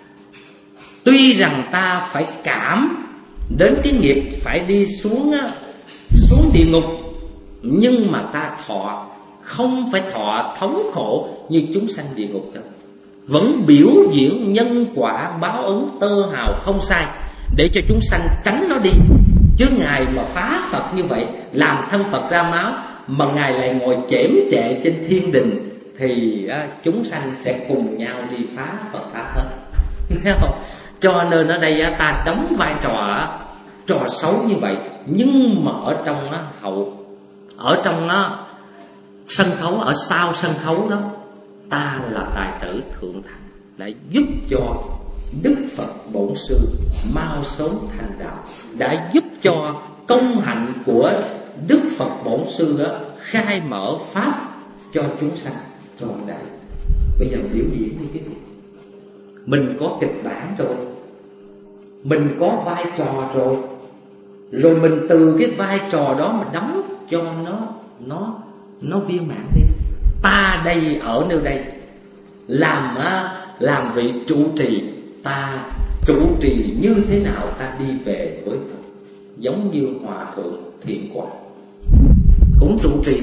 Tuy rằng ta phải cảm đến cái nghiệp phải đi xuống xuống địa ngục, nhưng mà ta thọ không phải thọ thống khổ như chúng sanh địa ngục đâu. Vẫn biểu diễn nhân quả báo ứng tơ hào không sai, để cho chúng sanh tránh nó đi. Chứ Ngài mà phá Phật như vậy, làm thân Phật ra máu, mà Ngài lại ngồi chễm chệ trên thiên đình, thì á, chúng sanh sẽ cùng nhau đi phá Phật Pháp hết. Thấy không? Cho nên ở đây á, ta đóng vai trò trò xấu như vậy, nhưng mà ở trong á, hậu ở trong á, sân khấu, ở sau sân khấu đó, ta là tài tử thượng thành, đã giúp cho Đức Phật Bổn Sư mau sớm thành đạo, đã giúp cho công hạnh của Đức Phật Bổn Sư đó khai mở pháp cho chúng sanh trọn đầy. Bây giờ biểu diễn đi cái gì? Mình có kịch bản rồi, mình có vai trò rồi, rồi mình từ cái vai trò đó mà đóng cho nó nó nó viên mãn đi. Ta đây ở nơi đây làm làm vị trụ trì, ta trụ trì như thế nào ta đi về với Phật, giống như Hòa Thượng Thiện Quang cũng trụ trì,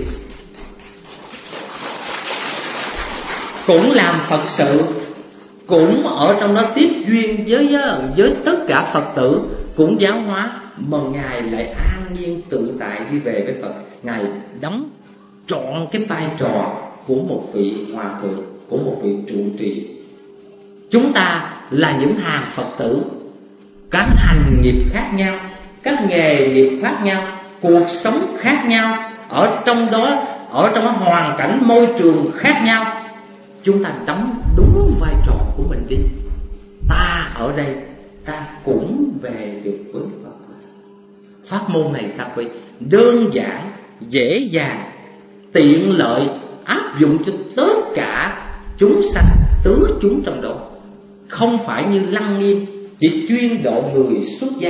cũng làm Phật sự, cũng ở trong đó tiếp duyên với với tất cả Phật tử, cũng giáo hóa, mà Ngài lại an nhiên tự tại đi về với Phật. Ngài đóng trọn cái vai trò của một vị hòa thượng, của một vị trụ trì. Chúng ta là những hàng Phật tử, các hành nghiệp khác nhau, các nghề nghiệp khác nhau, cuộc sống khác nhau, ở trong đó, ở trong hoàn cảnh môi trường khác nhau, chúng ta đóng đúng vai trò của mình đi. Ta ở đây, ta cũng về được với Phật. Pháp môn này sao vậy? Đơn giản, dễ dàng, tiện lợi, áp dụng cho tất cả chúng sanh tứ chúng trong đó. Không phải như Lăng Nghiêm chỉ chuyên độ người xuất gia,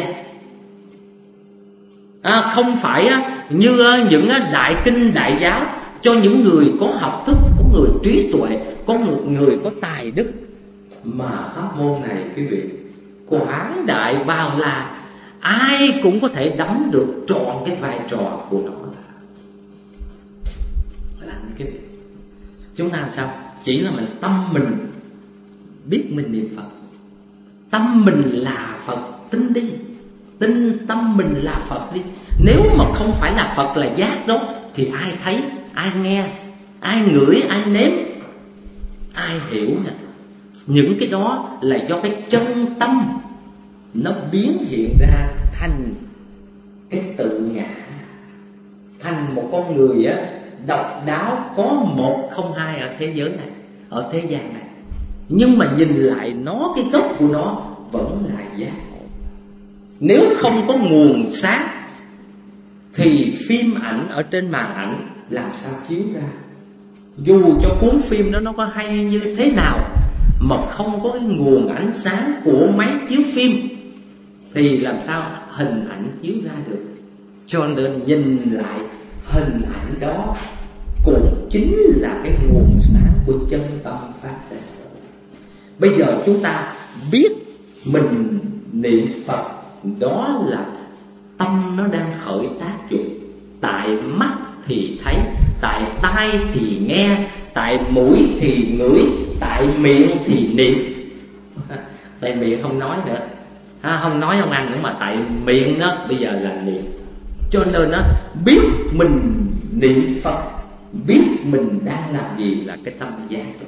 à, không phải như những đại kinh đại giáo cho những người có học thức, có người trí tuệ, có một người có tài đức. Mà pháp môn này quý vị quảng đại bao la, ai cũng có thể đóng được trọn cái vai trò của nó. cái chúng ta làm sao? Chỉ là mình tâm mình biết mình niệm Phật, tâm mình là Phật, tin đi, tin tâm mình là Phật đi. Nếu mà không phải là Phật là giác đó thì ai thấy, ai nghe, ai ngửi, ai nếm, ai hiểu nè. Những cái đó là do cái chân tâm nó biến hiện ra thành cái tự ngã, thành một con người á độc đáo có một không hai ở thế giới này, ở thế gian này. Nhưng mà nhìn lại nó, cái gốc của nó vẫn là giác ngộ. Nếu không có nguồn sáng thì phim ảnh ở trên màn ảnh làm sao chiếu ra? Dù cho cuốn phim đó nó có hay như thế nào, mà không có cái nguồn ánh sáng của máy chiếu phim thì làm sao hình ảnh chiếu ra được? Cho nên nhìn lại hình ảnh đó cũng chính là cái nguồn sáng của chân tâm phát ra. Bây giờ chúng ta biết mình niệm Phật, đó là tâm nó đang khởi tác dụng. Tại mắt thì thấy, tại tai thì nghe, tại mũi thì ngửi, tại miệng thì niệm. Tại miệng không nói nữa, à, không nói không ăn nữa, mà tại miệng đó bây giờ là niệm. Cho nên đó, biết mình niệm Phật, biết mình đang làm gì là cái tâm giác đó.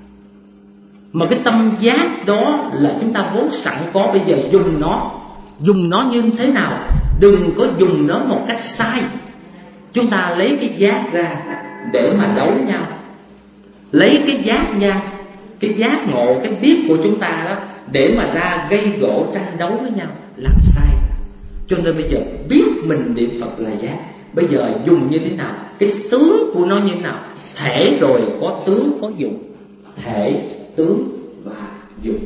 Mà cái tâm giác đó là chúng ta vốn sẵn có, bây giờ dùng nó. Dùng nó như thế nào? Đừng có dùng nó một cách sai. Chúng ta lấy cái giác ra để mà đấu nhau, lấy cái giác nha, cái giác ngộ, cái biết của chúng ta đó để mà ra gây gỗ tranh đấu với nhau, làm sai. Cho nên bây giờ biết mình niệm Phật là giác. Bây giờ dùng như thế nào? Cái tướng của nó như thế nào? Thể rồi có tướng có dụng. Thể, tướng và dụng.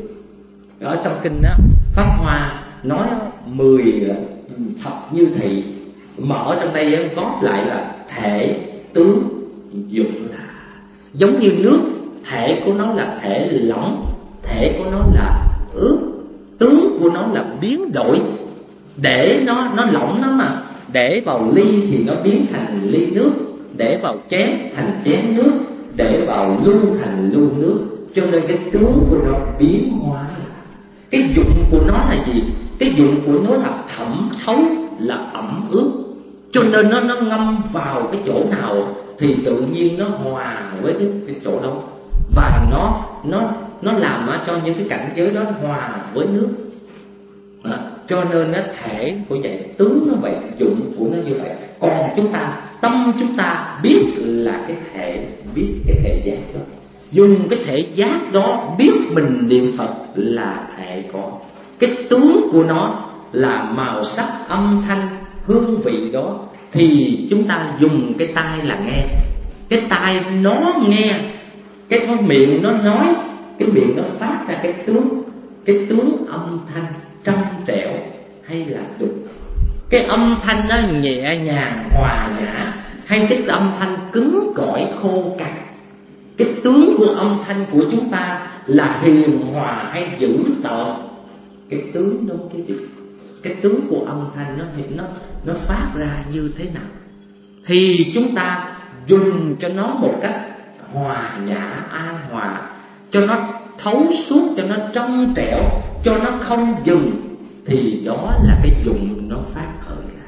Ở trong kinh đó, Pháp Hoa nói mười thập như thị, mà ở trong đây góp lại là thể, tướng, dụng. Là giống như nước, thể của nó là thể lỏng, thể của nó là ướt, tướng của nó là biến đổi. Để nó nó lỏng nó mà, để vào ly thì nó biến thành ly nước, để vào chén thành chén nước, để vào lu thành lu nước. Cho nên cái tướng của nó biến hóa. Cái dụng của nó là gì? Cái dụng của nó là thẩm thấu, là ẩm ướt. Cho nên nó nó ngâm vào cái chỗ nào thì tự nhiên nó hòa với cái, cái chỗ đó, và nó nó nó làm cho những cái cảnh giới đó hòa với nước. À, cho nên nó thể của vậy, tướng nó vậy, dụng của nó như vậy. Còn chúng ta, tâm chúng ta biết là cái thể, biết cái thể giác đó. Dùng cái thể giác đó biết mình niệm Phật là thể có. Cái tướng của nó là màu sắc, âm thanh, hương vị đó. Thì chúng ta dùng cái tai là nghe. Cái tai nó nghe, cái miệng nó nói, cái miệng nó phát ra cái tướng. Cái tướng âm thanh trong trẻo hay là đục. Cái âm thanh nó nhẹ nhàng, hòa nhã, hay cái âm thanh cứng cỏi, khô cằn. Cái tướng của âm thanh của chúng ta là hiền hòa hay dữ tợn. Cái tướng đó cái gì? Cái tướng của âm thanh nó nó nó phát ra như thế nào? Thì chúng ta dùng cho nó một cách hòa nhã, an hòa, cho nó thấu suốt, cho nó trong trẻo, cho nó không dừng, thì đó là cái dụng nó phát khởi ra.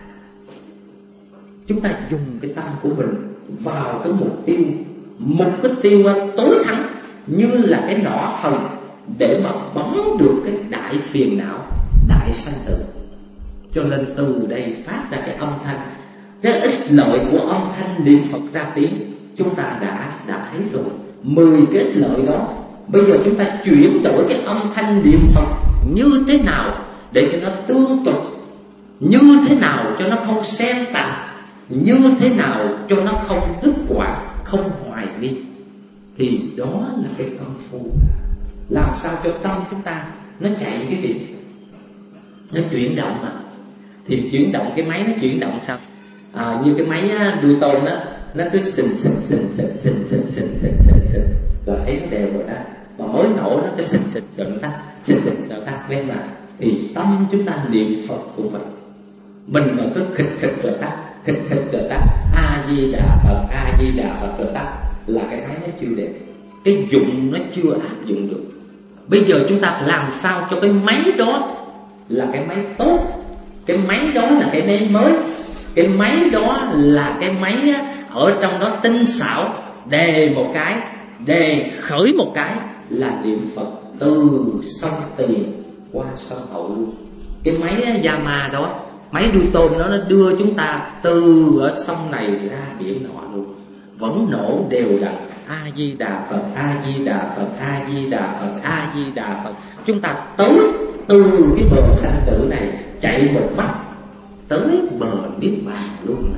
Chúng ta dùng cái tâm của mình vào cái mục tiêu, một cái tiêu tối thắng như là cái nỏ thần, để mà bắn được cái đại phiền não, đại sanh tử. Cho nên từ đây phát ra cái âm thanh. Cái ích lợi của âm thanh niệm Phật ra tiếng chúng ta đã đã thấy rồi. Mười cái ích lợi đó, bây giờ chúng ta chuyển đổi cái âm thanh niệm Phật như thế nào để cho nó tương tục, như thế nào cho nó không xen tạp, như thế nào cho nó không đứt quãng, không hoài nghi. Thì đó là cái công phu. Làm sao cho tâm chúng ta nó chạy cái gì? Nó chuyển động mà. Thì chuyển động, cái máy nó chuyển động sao? À, như cái máy đuôi tôm đó, nó cứ xình xình xình xình xình xình xình xình xình xình, rồi thấy nó đều rồi đó. Mà mới nổ nó cứ xình xình rồi nó tắt, xình xình rồi tắt lên mà. Thì tâm chúng ta niệm Phật của mình, mình mà cứ khịch khịch rồi tắt, khịch khịch rồi tắt, A Di Đà Phật, A Di Đà Phật rồi tắt, là cái máy nó chưa đẹp, cái dụng nó chưa áp dụng được. Bây giờ chúng ta làm sao cho cái máy đó là cái máy tốt, cái máy đó là cái máy mới, cái máy đó là cái máy ở trong đó tinh xảo, đề một cái, đề khởi một cái là niệm Phật từ sông Tiền qua sông Hậu luôn. Cái máy Yama đó, máy đuôi tôm đó, nó đưa chúng ta từ ở sông này ra biển nọ luôn, vẫn nổ đều đặn. A Di Đà Phật, A Di Đà Phật, A Di Đà Phật, A Di Đà Phật. Chúng ta tới từ cái bờ sanh tử này chạy một mắt tới bờ niết bàn luôn.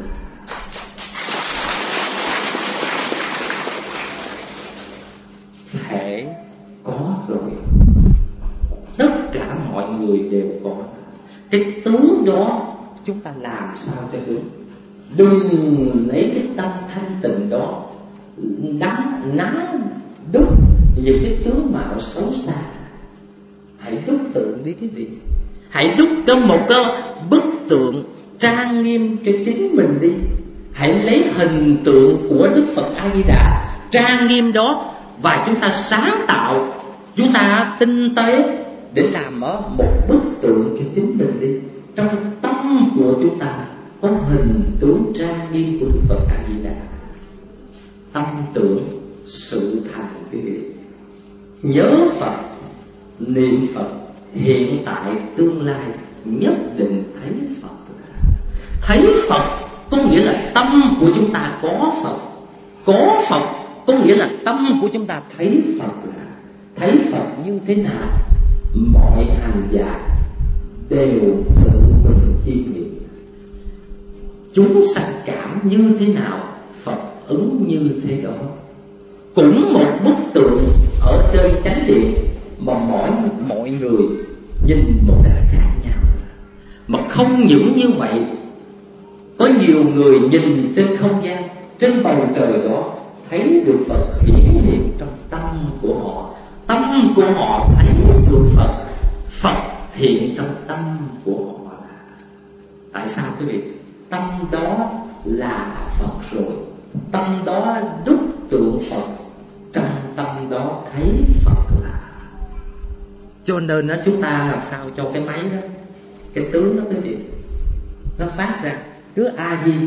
Thể có rồi, tất cả mọi người đều có. Cái tướng đó chúng ta làm sao cho đúng. Đừng lấy cái tâm thanh tịnh đó đắng nắng đúc những cái tướng mạo xấu xa. Hãy đúc tượng đi quý vị, hãy đúc cho một cái bức tượng trang nghiêm cho chính mình đi. Hãy lấy hình tượng của Đức Phật A Di Đà trang nghiêm đó, và chúng ta sáng tạo, chúng ta tinh tế để làm ở một bức tượng cho chính mình đi. Trong tâm của chúng ta có hình tướng trang nghiêm của Đức Phật A Di Đà. Tâm tưởng sự thành quý vị. Nhớ Phật, niệm Phật, hiện tại tương lai nhất định thấy Phật. Thấy Phật có nghĩa là tâm của chúng ta có Phật. Có Phật có nghĩa là tâm của chúng ta thấy Phật. Thấy Phật như thế nào? Mọi hành giả đều tự mình chiêm nghiệm. Chúng sanh cảm như thế nào, Phật ứng như thế đó. Cũng một bức tượng ở trên chánh điện mà mọi mọi người nhìn một cách khác nhau. Mà không những như vậy, có nhiều người nhìn trên không gian, trên bầu trời đó, thấy được Phật hiển hiện trong tâm của họ. Tâm của họ thấy được Phật, Phật hiện trong tâm của họ. Tại sao quý vị? Tâm đó là Phật rồi. Tâm đó đúc tượng Phật, trong tâm đó thấy Phật là. Cho nên đó, chúng ta làm sao cho cái máy đó, cái tướng đó quý vị, nó phát ra cứ A Di,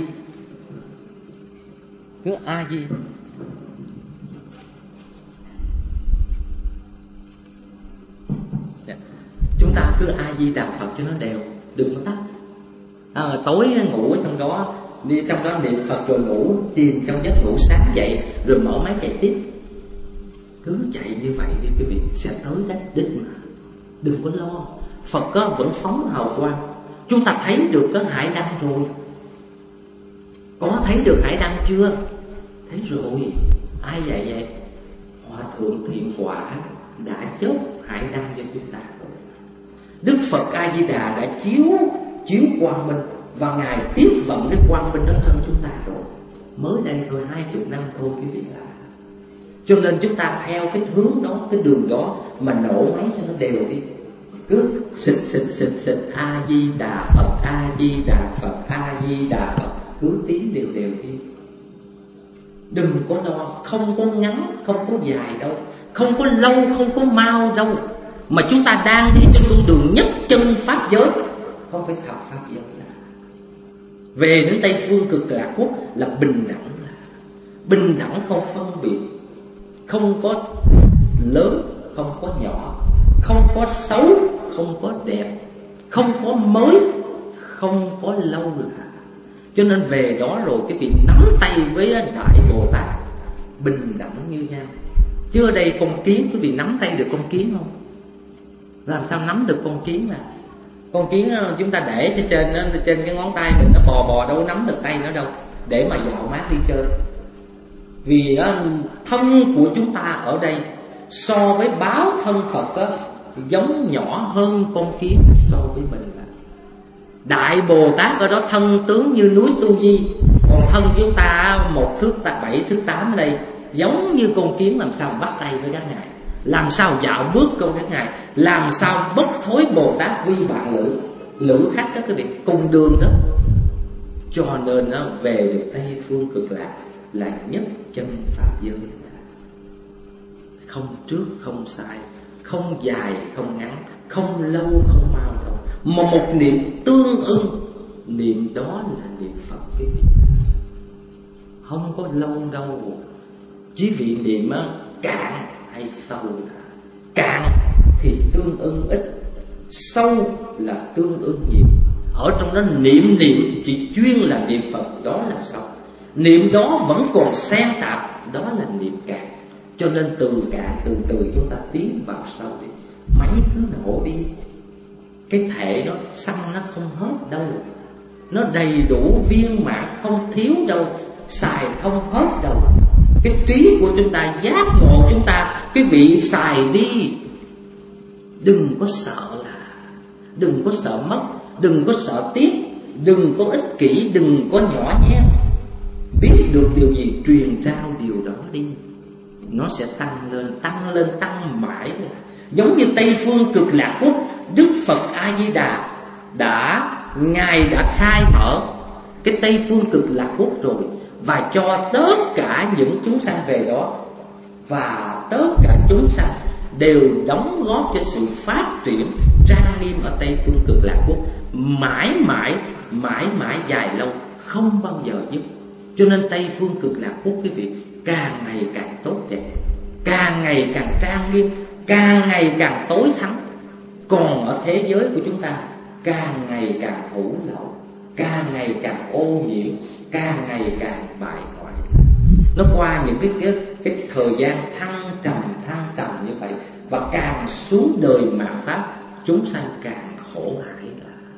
cứ A Di. Chúng ta cứ A Di Đà Phật cho nó đều, đừng có tắt. À, tối ngủ ở trong đó, đi trong đó niệm Phật rồi ngủ, chìm trong giấc ngủ, sáng dậy rồi mở máy chạy tiếp. Cứ chạy như vậy đi quý vị, sẽ tới đích đích mà. Đừng có lo, Phật đó vẫn phóng hào quang. Chúng ta thấy được cái hải đăng rồi. Có thấy được hải đăng chưa? Thấy rồi. Ai vậy vậy? Hòa thượng Thiện Quả đã chốt hải đăng cho chúng ta rồi. Đức Phật A Di Đà đã chiếu chiếu quang minh, và Ngài tiếp vận cái quang minh đó hơn chúng ta rồi. Mới đây thôi, hai chục năm thôi quý vị ạ. Cho nên chúng ta theo cái hướng đó, cái đường đó mà nổ máy cho nó đều đi. Cứ xịt xịt xịt xịt A Di Đà Phật, A Di Đà Phật, A Di Đà Phật, cứ tiếng đều đều đi. Đừng có lo, không có ngắn, không có dài đâu, không có lâu, không có mau đâu, mà chúng ta đang đi trên con đường nhất chân pháp giới, không phải thập pháp giới. Về đến Tây Phương Cực Lạc Quốc là bình đẳng, bình đẳng không phân biệt, không có lớn, không có nhỏ, không có xấu, không có đẹp, không có mới, không có lâu là. Cho nên về đó rồi cái việc nắm tay với Đại Bồ Tát bình đẳng như nhau. Chứ ở đây con kiến, quý vị nắm tay được con kiến không? Làm sao nắm được con kiến à? Con kiến chúng ta để trên trên trên cái ngón tay mình, nó bò bò đâu nắm được tay nó đâu, để mà dạo mát đi chơi. Vì thân của chúng ta ở đây so với báo thân Phật đó, giống nhỏ hơn con kiến so với mình. Đại Bồ Tát ở đó thân tướng như núi Tu Di, còn thân chúng ta một thước bảy thước tám ở đây giống như con kiến. Làm sao bắt tay với các ngài, làm sao dạo bước câu các ngài, làm sao bất thối Bồ Tát quy bạn lữ lữ khách đó quý vị, cùng đường đó. Cho nên nó về được Tây Phương Cực Lạc là nhất chân pháp giới. Không trước không sai, không dài không ngắn, không lâu không mau đâu, mà một niệm tương ưng. Niệm đó là niệm Phật quý vị, không có lâu đâu. Quý vị niệm cạn hay sâu? Cạn thì tương ưng ít, sâu là tương ưng nhiều. Ở trong đó niệm niệm chỉ chuyên là niệm Phật, đó là sâu. Niệm đó vẫn còn xen tạp, đó là niệm cạn. Cho nên từ cạn từ từ chúng ta tiến vào sâu đi. Mấy thứ nổ đi, cái thể nó xăng nó không hết đâu, nó đầy đủ viên mãn không thiếu đâu, xài không hết đâu. Cái trí của chúng ta, giác ngộ chúng ta, quý vị xài đi. Đừng có sợ là, đừng có sợ mất, đừng có sợ tiếc, đừng có ích kỷ, đừng có nhỏ nhen. Biết được điều gì truyền trao điều đó đi, nó sẽ tăng lên, tăng lên, tăng mãi. Giống như Tây Phương Cực Lạc Quốc, Đức Phật A Di Đà đã Ngài đã khai mở cái Tây Phương Cực Lạc Quốc rồi, và cho tất cả những chúng sanh về đó, và tất cả chúng sanh đều đóng góp cho sự phát triển trang nghiêm ở Tây Phương Cực Lạc Quốc mãi mãi mãi mãi dài lâu, không bao giờ dứt. Cho nên Tây Phương Cực Lạc Quốc quý vị càng ngày càng tốt đẹp, càng ngày càng trang nghiêm, càng ngày càng tối thắng. Còn ở thế giới của chúng ta càng ngày càng hủ lậu, càng ngày càng ô nhiễm, càng ngày càng bại hoại. Nó qua những cái, cái, cái thời gian thăng trầm thăng trầm như vậy, và càng xuống đời mạt pháp, chúng sanh càng khổ hại.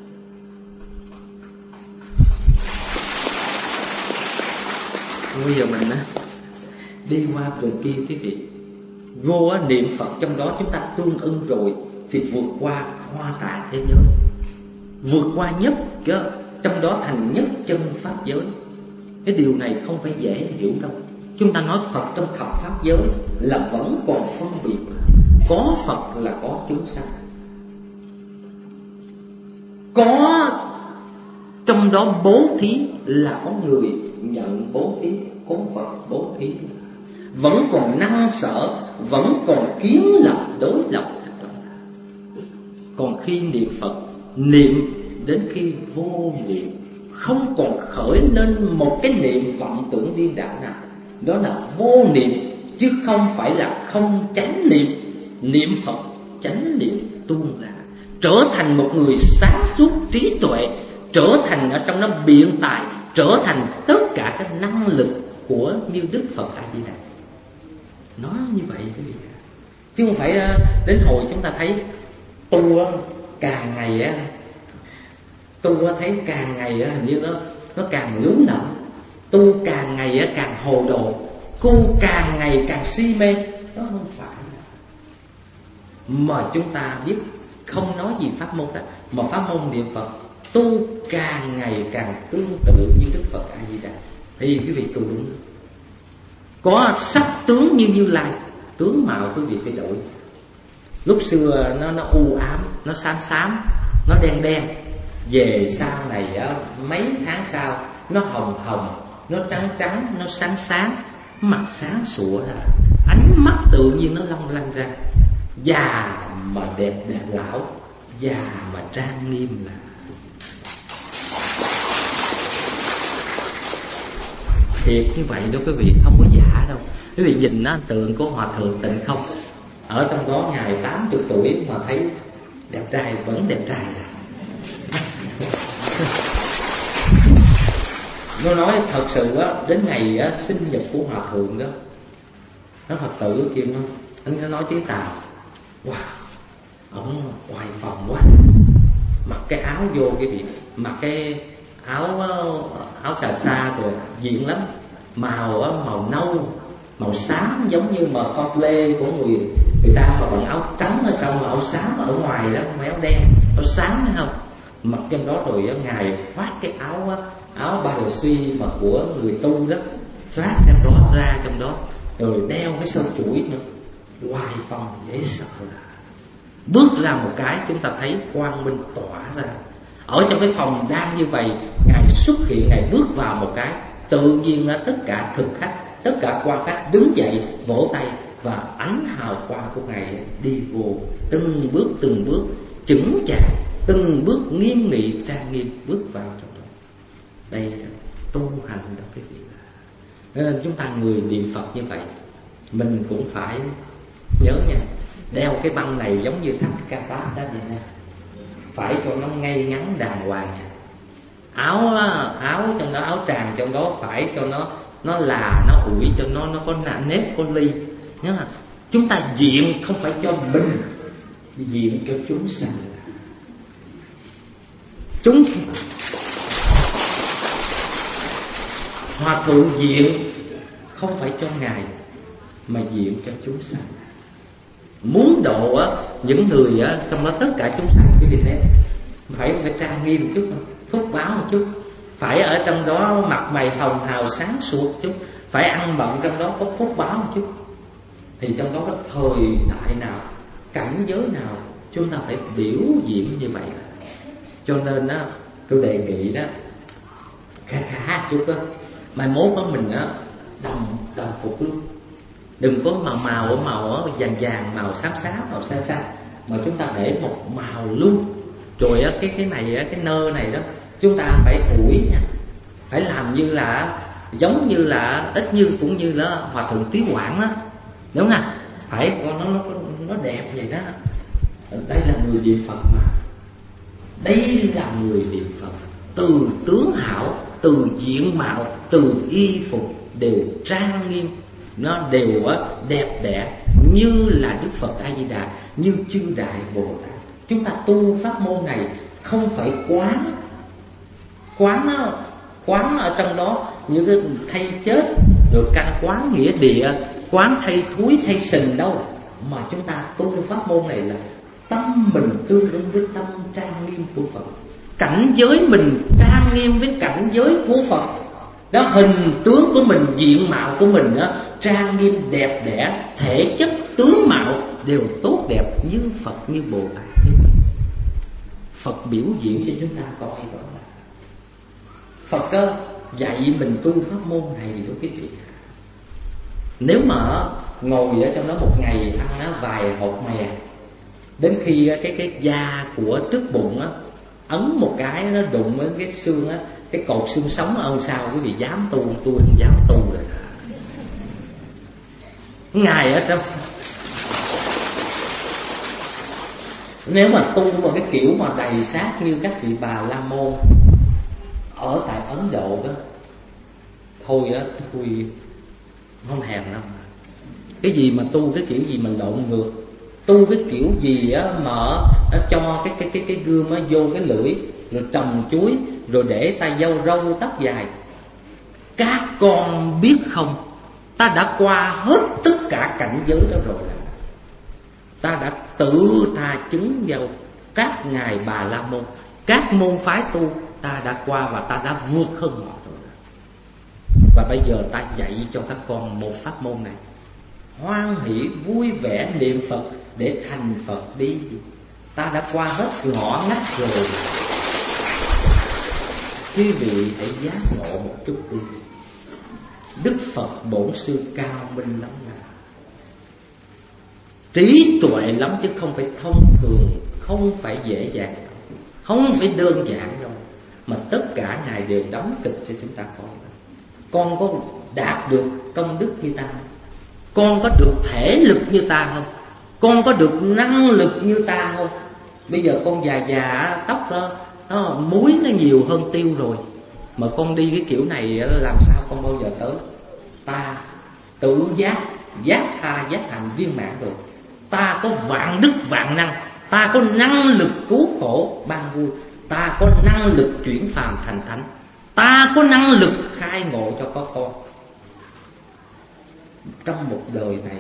Bây giờ mình á, đi qua đường kia quý vị, vô á, niệm Phật trong đó chúng ta tương ưng rồi, thì vượt qua hoa tạng thế giới, vượt qua nhất chứ, trong đó thành nhất chân pháp giới. Cái điều này không phải dễ hiểu đâu. Chúng ta nói Phật trong thập pháp giới là vẫn còn phân biệt, có Phật là có chúng sanh, có trong đó bố thí là có người nhận bố thí, có Phật bố thí. Vẫn còn năng sở, vẫn còn kiến lập đối lập. Còn khi niệm Phật, niệm đến khi vô niệm, không còn khởi lên một cái niệm vọng tưởng điên đảo nào, đó là vô niệm, chứ không phải là không chánh niệm. Niệm Phật chánh niệm tuôn ra, trở thành một người sáng suốt trí tuệ, trở thành ở trong nó biện tài, trở thành tất cả các năng lực của như Đức Phật A Di Đà. Nói như vậy quý vị, chứ không phải đến hồi chúng ta thấy tu càng ngày á, tu thấy càng ngày á, hình như nó nó càng lún lẫn, tu càng ngày á càng hồ đồ, tu càng ngày càng si mê. Đó không phải. Mà chúng ta biết không nói gì pháp môn cả, mà pháp môn niệm Phật tu càng ngày càng tương tự như Đức Phật A Di Đà, thì quý vị tu đúng. Có sắc tướng như Như Lai, tướng mạo quý vị phải đổi. Lúc xưa nó nó u ám, nó xám xám, nó đen đen. Về sau này á, mấy tháng sau nó hồng hồng, nó trắng trắng, nó sáng sáng, mặt sáng sủa ra, ánh mắt tự nhiên nó long lanh ra. Già mà đẹp đẹp lão, già mà trang nghiêm là. Thiệt như vậy đó quý vị, không có giả đâu. Quý vị nhìn nó tượng của Hòa Thượng Tịnh Không, ở trong đó ngài tám mươi tuổi mà thấy đẹp trai, vẫn đẹp trai. Nó nói thật sự á, đến ngày á, sinh nhật của Hòa Thượng đó, nó Phật tử kia nó, anh nó nói tiếng Tàu, wow, ông hoài phòng quá, mặc cái áo vô cái gì, mặc cái áo áo cà sa rồi diện lắm, màu màu nâu, màu xám giống như mà con lê của người người ta mà bằng áo trắng ở trong, mà áo xám ở ngoài đó, mấy áo đen, áo xám thấy không? Mặc trong đó rồi ngài khoác cái áo áo ba đời suy mà của người tu đó, xoát trong đó ra trong đó, rồi đeo cái sâu chuỗi nữa, hoài phong dễ sợ. Bước ra một cái chúng ta thấy quang minh tỏa ra. Ở trong cái phòng đang như vậy, ngài xuất hiện, ngài bước vào một cái, tự nhiên tất cả thực khách, tất cả quan khách đứng dậy vỗ tay, và ánh hào quang của Ngài đi vô từng bước từng bước chững chạc, từng bước nghiêm nghị trang nghiêm bước vào trong đó. Đây tu hành đó cái gì. Nên chúng ta người niệm Phật như vậy, mình cũng phải nhớ nha, đeo cái băng này giống như thắt ca tát đó vậy nè, phải cho nó ngay ngắn đàng hoàng. Áo áo trong đó, áo tràng trong đó phải cho nó nó là nó ủi, cho nó nó có nếp có ly. Nhớ là chúng ta diện không phải cho mình, diện cho chúng sanh. Chúng Hòa thượng diện không phải cho Ngài, mà diện cho chúng sanh. Muốn độ á, những người á, trong đó tất cả chúng sanh cái gì thế, phải phải trang nghiêm một chút, phúc báo một chút, phải ở trong đó mặt mày hồng hào sáng suốt một chút, phải ăn bận trong đó có phúc báo một chút. Thì trong đó có thời đại nào, cảnh giới nào, chúng ta phải biểu diễn như vậy. Cho nên á, tôi đề nghị đó khá khá chút đó, mai mốt đó mình á đồng đồng phục luôn, đừng có màu màu ở màu vàng vàng, màu xám xám, màu xanh xanh, mà chúng ta để một màu luôn. Rồi á, cái cái này á, cái nơ này đó chúng ta phải ủi nha, phải làm như là giống như là ít như cũng như là Hòa thượng Trí Quảng đó, đúng không? Phải nó nó nó đẹp vậy đó. Đây là người niệm Phật mà, đây là người niệm Phật. Từ tướng hảo, từ diện mạo, từ y phục đều trang nghiêm, nó đều đẹp đẽ như là Đức Phật A Di Đà, như chư đại Bồ Tát. Chúng ta tu pháp môn này không phải quán quán quán ở trong đó như cái thay chết rồi căn quán nghĩa địa, quán thay thúi thay sình đâu, mà chúng ta tu pháp môn này là tâm mình tương ứng với tâm trang nghiêm của Phật, cảnh giới mình trang nghiêm với cảnh giới của Phật. Đó, hình tướng của mình, diện mạo của mình đó, trang nghiêm đẹp đẽ, thể chất tướng mạo đều tốt đẹp như Phật, như Bồ Tát. Phật biểu diễn cho chúng ta coi đó là Phật đó, dạy mình tu pháp môn này đó cái chuyện. Nếu mà ngồi ở trong đó một ngày ăn á, vài hột mè, đến khi cái cái da của trước bụng á ấn một cái nó đụng với cái xương á, cái cột xương sống ở sau, quý vị dám tu, tôi không dám tu rồi. Ngài ở trong nếu mà tu một cái kiểu mà đầy sát như các vị Bà La Môn ở tại Ấn Độ đó, thôi á, tôi không hèn lắm. Cái gì mà tu cái kiểu gì mà lộn ngược, tu cái kiểu gì á mà nó cho cái cái cái cái gươm á vô cái lưỡi, rồi trồng chuối, rồi để tay dâu râu tóc dài. Các con biết không, ta đã qua hết tất cả cảnh giới đó rồi. Ta đã tự ta chứng vào các ngài Bà La Môn, các môn phái tu, ta đã qua và ta đã vượt hơn họ rồi. Và bây giờ ta dạy cho các con một pháp môn này, hoan hỷ vui vẻ niệm Phật để thành Phật đi. Ta đã qua hết ngõ ngách rồi, quý vị hãy giác ngộ một chút đi. Đức Phật bổn sư cao minh lắm, là trí tuệ lắm chứ không phải thông thường, không phải dễ dàng, không phải đơn giản đâu, mà tất cả ngài đều đóng kịch cho chúng ta coi. Con có đạt được công đức như ta không? Con có được thể lực như ta không? Con có được năng lực như ta không? Bây giờ con già già tóc đó, nó muối nó nhiều hơn tiêu rồi, mà con đi cái kiểu này làm sao con bao giờ tới? Ta tự giác, giác tha, giác hành viên mãn rồi. Ta có vạn đức vạn năng, ta có năng lực cứu khổ ban vui, ta có năng lực chuyển phàm thành thánh, ta có năng lực khai ngộ cho có con. Trong một đời này,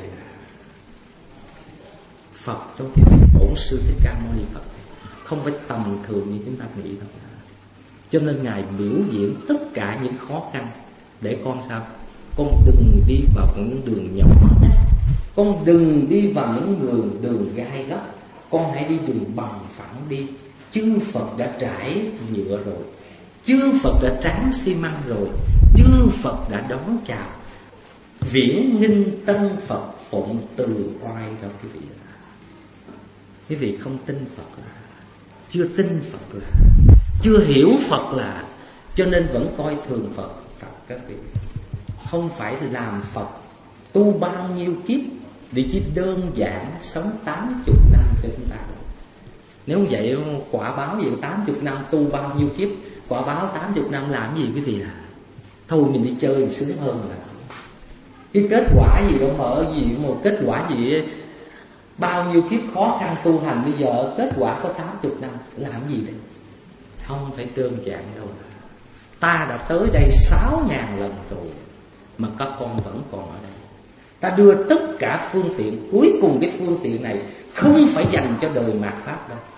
Phật trong cái vị bổn sư Thích Ca Mâu Ni Phật không phải tầm thường như chúng ta nghĩ đâu. Cho nên ngài biểu diễn tất cả những khó khăn để con sao? Con đừng đi vào những đường nhỏ, con đừng đi vào những đường đường gai góc, con hãy đi đường bằng phẳng đi. Chư Phật đã trải nhựa rồi, Chư Phật đã tráng xi măng rồi, chư Phật đã đón chào. Viễn nghinh tân Phật phụng từ oai cho quý vị. Quý vị không tin Phật là, chưa tin Phật là, chưa hiểu Phật là, cho nên vẫn coi thường Phật. Phật các vị không phải làm Phật tu bao nhiêu kiếp để chỉ đơn giản sống tám chục năm cho chúng ta. Nếu vậy quả báo gì tám chục năm tu bao nhiêu kiếp, quả báo tám chục năm làm gì quý vị à? Thôi mình đi chơi thì sướng hơn là. Cái kết quả gì đâu mà ở gì một kết quả gì bao nhiêu kiếp khó khăn tu hành, bây giờ kết quả có tám chục năm làm gì đấy? Không phải đơn giản đâu. Ta đã tới đây sáu ngàn lần rồi mà các con vẫn còn ở đây. Ta đưa tất cả phương tiện, cuối cùng cái phương tiện này không phải dành cho đời mạt Pháp đâu.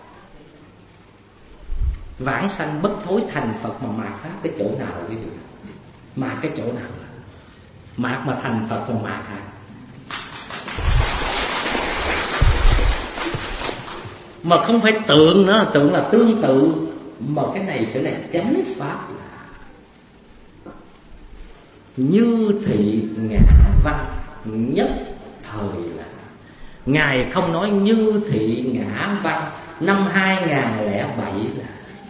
Vãng sanh bất thối thành Phật mà mạt Pháp cái chỗ nào quý vị? Mạt cái chỗ nào? Mạt mà thành Phật mà mạt hả? Mà không phải tượng nữa, tượng là tương tự, mà cái này phải là chánh pháp. Như thị ngã văn nhất thời là. Ngài không nói như thị ngã văn năm hai nghìn lẻ bảy là.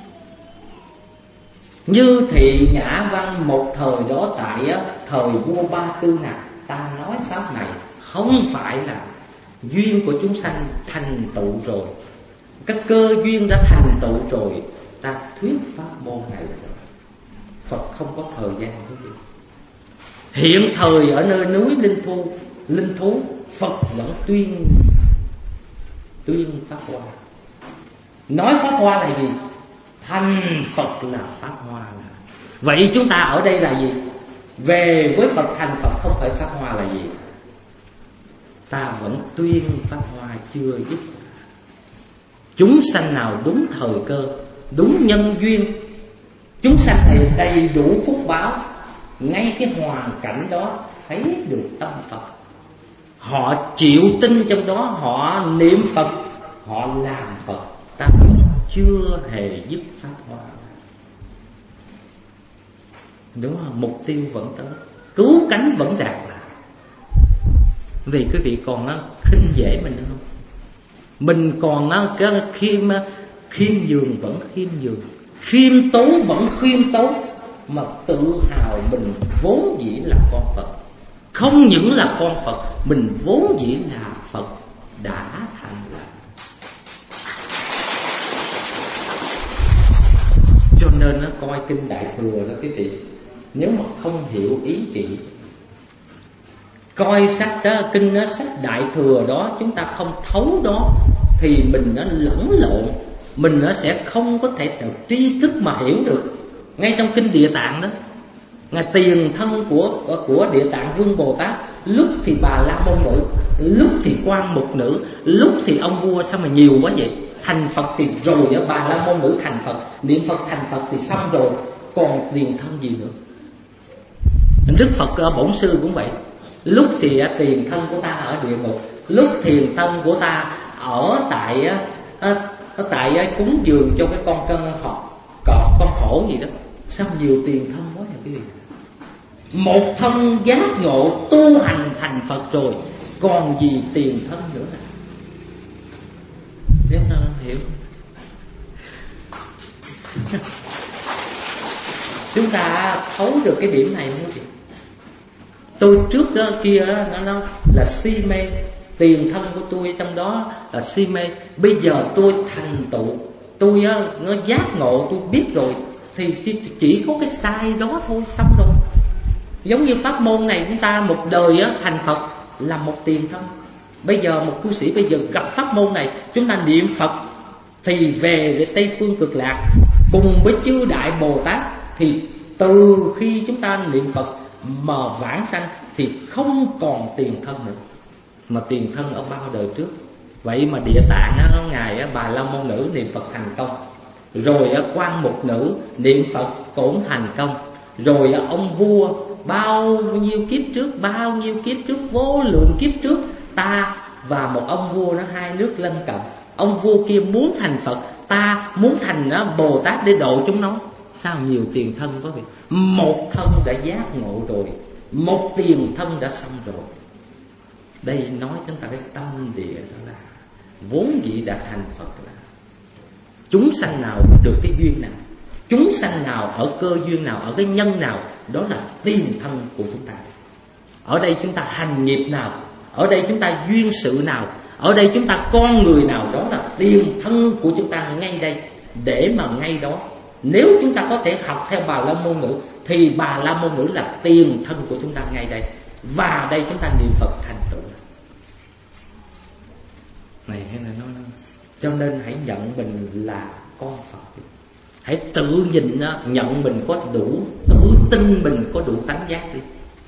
Như thị ngã văn một thời đó tại thời vua Ba Tư Nặc, ta nói pháp này không phải là duyên của chúng sanh thành tựu rồi, các cơ duyên đã thành tựu rồi, ta thuyết pháp môn này rồi. Phật không có thời gian cái gì. Hiện thời ở nơi núi Linh Thu, Linh Thú, Phật vẫn tuyên tuyên pháp hoa. Nói pháp hoa là gì? Thành Phật là pháp hoa là. Vậy chúng ta ở đây là gì? Về với Phật thành Phật không phải pháp hoa là gì? Ta vẫn tuyên pháp hoa chưa dứt. Chúng sanh nào đúng thời cơ, đúng nhân duyên, chúng sanh này đầy đủ phúc báo, ngay cái hoàn cảnh đó thấy được tâm Phật, họ chịu tin trong đó, họ niệm Phật, họ làm Phật, ta chưa hề dứt pháp hoa. Đúng không? Mục tiêu vẫn tới, cứu cánh vẫn đạt lại. Vì quý vị còn nó khinh dễ mình nữa không? Mình còn nó cái khiêm khiêm nhường vẫn khiêm nhường, khiêm tốn vẫn khiêm tốn, mà tự hào mình vốn dĩ là con Phật. Không những là con Phật, mình vốn dĩ là Phật đã thành là. Cho nên nó coi kinh Đại Thừa đó quý vị, nếu mà không hiểu ý chỉ, coi sách đó, kinh đó, sách Đại Thừa đó, chúng ta không thấu đó thì mình nó lẫn lộn, mình nó sẽ không có thể tri thức mà hiểu được. Ngay trong kinh Địa Tạng đó, ngài tiền thân của của Địa Tạng Vương Bồ Tát, lúc thì Bà La Môn Nữ, lúc thì Quan Mục Nữ, lúc thì ông vua, sao mà nhiều quá vậy? Thành Phật thì rồi ở Bà La Môn Nữ thành Phật, niệm Phật thành Phật thì xong rồi, còn tiền thân gì nữa? Đức Phật Bổn Sư cũng vậy, lúc thì tiền thân của ta ở địa ngục, lúc tiền thân của ta ở tại ở tại cúng dường cho cái con cân họ cọp con hổ gì đó. Sao nhiều tiền thân quá vậy quý vị? Một thân giác ngộ tu hành thành Phật rồi, còn gì tiền thân nữa nè. Nếu nó hiểu chúng ta thấu được cái điểm này không chị? Tôi trước đó kia nó, nó là si mê, tiền thân của tôi trong đó là si mê. Bây giờ tôi thành tựu, tôi nó giác ngộ, tôi biết rồi, thì chỉ có cái sai đó thôi, xong rồi. Giống như pháp môn này, chúng ta một đời thành Phật là một tiền thân. Bây giờ một cư sĩ bây giờ gặp pháp môn này, chúng ta niệm Phật thì về Tây Phương Cực Lạc cùng với chư Đại Bồ Tát, thì từ khi chúng ta niệm Phật mà vãng sanh thì không còn tiền thân nữa, mà tiền thân ở bao đời trước. Vậy mà Địa Tạng á, nó ngài á, Bà La Môn Nữ niệm Phật thành công, rồi á, Quan Mục Nữ niệm Phật cũng thành công, rồi á, ông vua bao nhiêu kiếp trước, bao nhiêu kiếp trước, vô lượng kiếp trước, ta và một ông vua nó hai nước lân cận. Ông vua kia muốn thành Phật, ta muốn thành á, Bồ Tát để độ chúng nó. Sao nhiều tiền thân có việc? Một thân đã giác ngộ rồi, một tiền thân đã xong rồi. Đây nói chúng ta cái tâm địa đó là vốn dĩ đã thành Phật, là chúng sanh nào được cái duyên nào, chúng sanh nào ở cơ duyên nào, ở cái nhân nào, đó là tiền thân của chúng ta. Ở đây chúng ta hành nghiệp nào, ở đây chúng ta duyên sự nào, ở đây chúng ta con người nào, đó là tiền thân của chúng ta ngay đây. Để mà ngay đó, nếu chúng ta có thể học theo Bà La Môn Nữ, thì Bà La Môn Nữ là tiền thân của chúng ta ngay đây. Và đây chúng ta niệm Phật thành tựu này, hay là nói, nói cho nên hãy nhận mình là con Phật. Hãy tự nhìn nhận mình có đủ, tự tin mình có đủ tánh giác đi.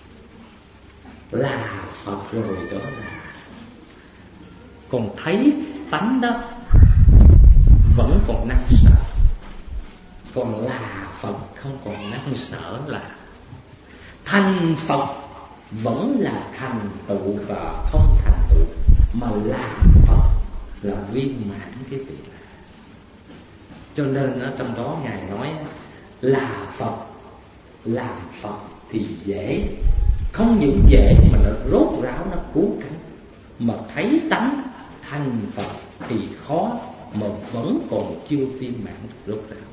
Là Phật rồi đó là. Còn thấy tánh đó vẫn còn năng sợ, còn là Phật không còn năng sợ là. Thành Phật vẫn là thành tựu và không thành tựu, mà là Phật là viên mãn cái việc. Cho nên ở trong đó Ngài nói là Phật, làm Phật thì dễ, không những dễ mà nó rốt ráo, nó cứu cánh. Mà thấy tánh thành Phật thì khó, mà vẫn còn chưa viên mãn rốt ráo.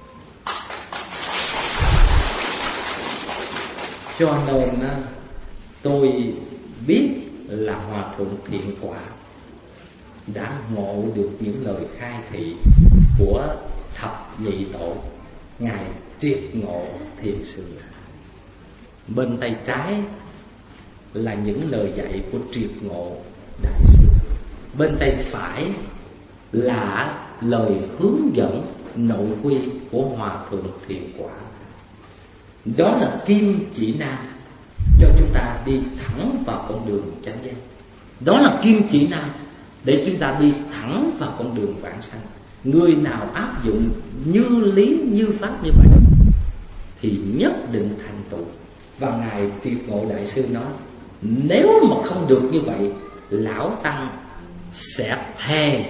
Cho nên tôi biết là Hòa Thượng Thiện Quả đã ngộ được những lời khai thị của thập nhị tổ Ngài Triệt Ngộ Thiền Sư. Bên tay trái là những lời dạy của Triệt Ngộ Đại Sư, bên tay phải là lời hướng dẫn nội quy của Hòa Thượng Thiện Quả. Đó là kim chỉ nam cho chúng ta đi thẳng vào con đường chánh giác. Đó là kim chỉ nam để chúng ta đi thẳng vào con đường vãng sanh. Người nào áp dụng như lý như pháp như vậy thì nhất định thành tựu. Và Ngài Triệt Ngộ Đại Sư nói, nếu mà không được như vậy, Lão Tăng sẽ thề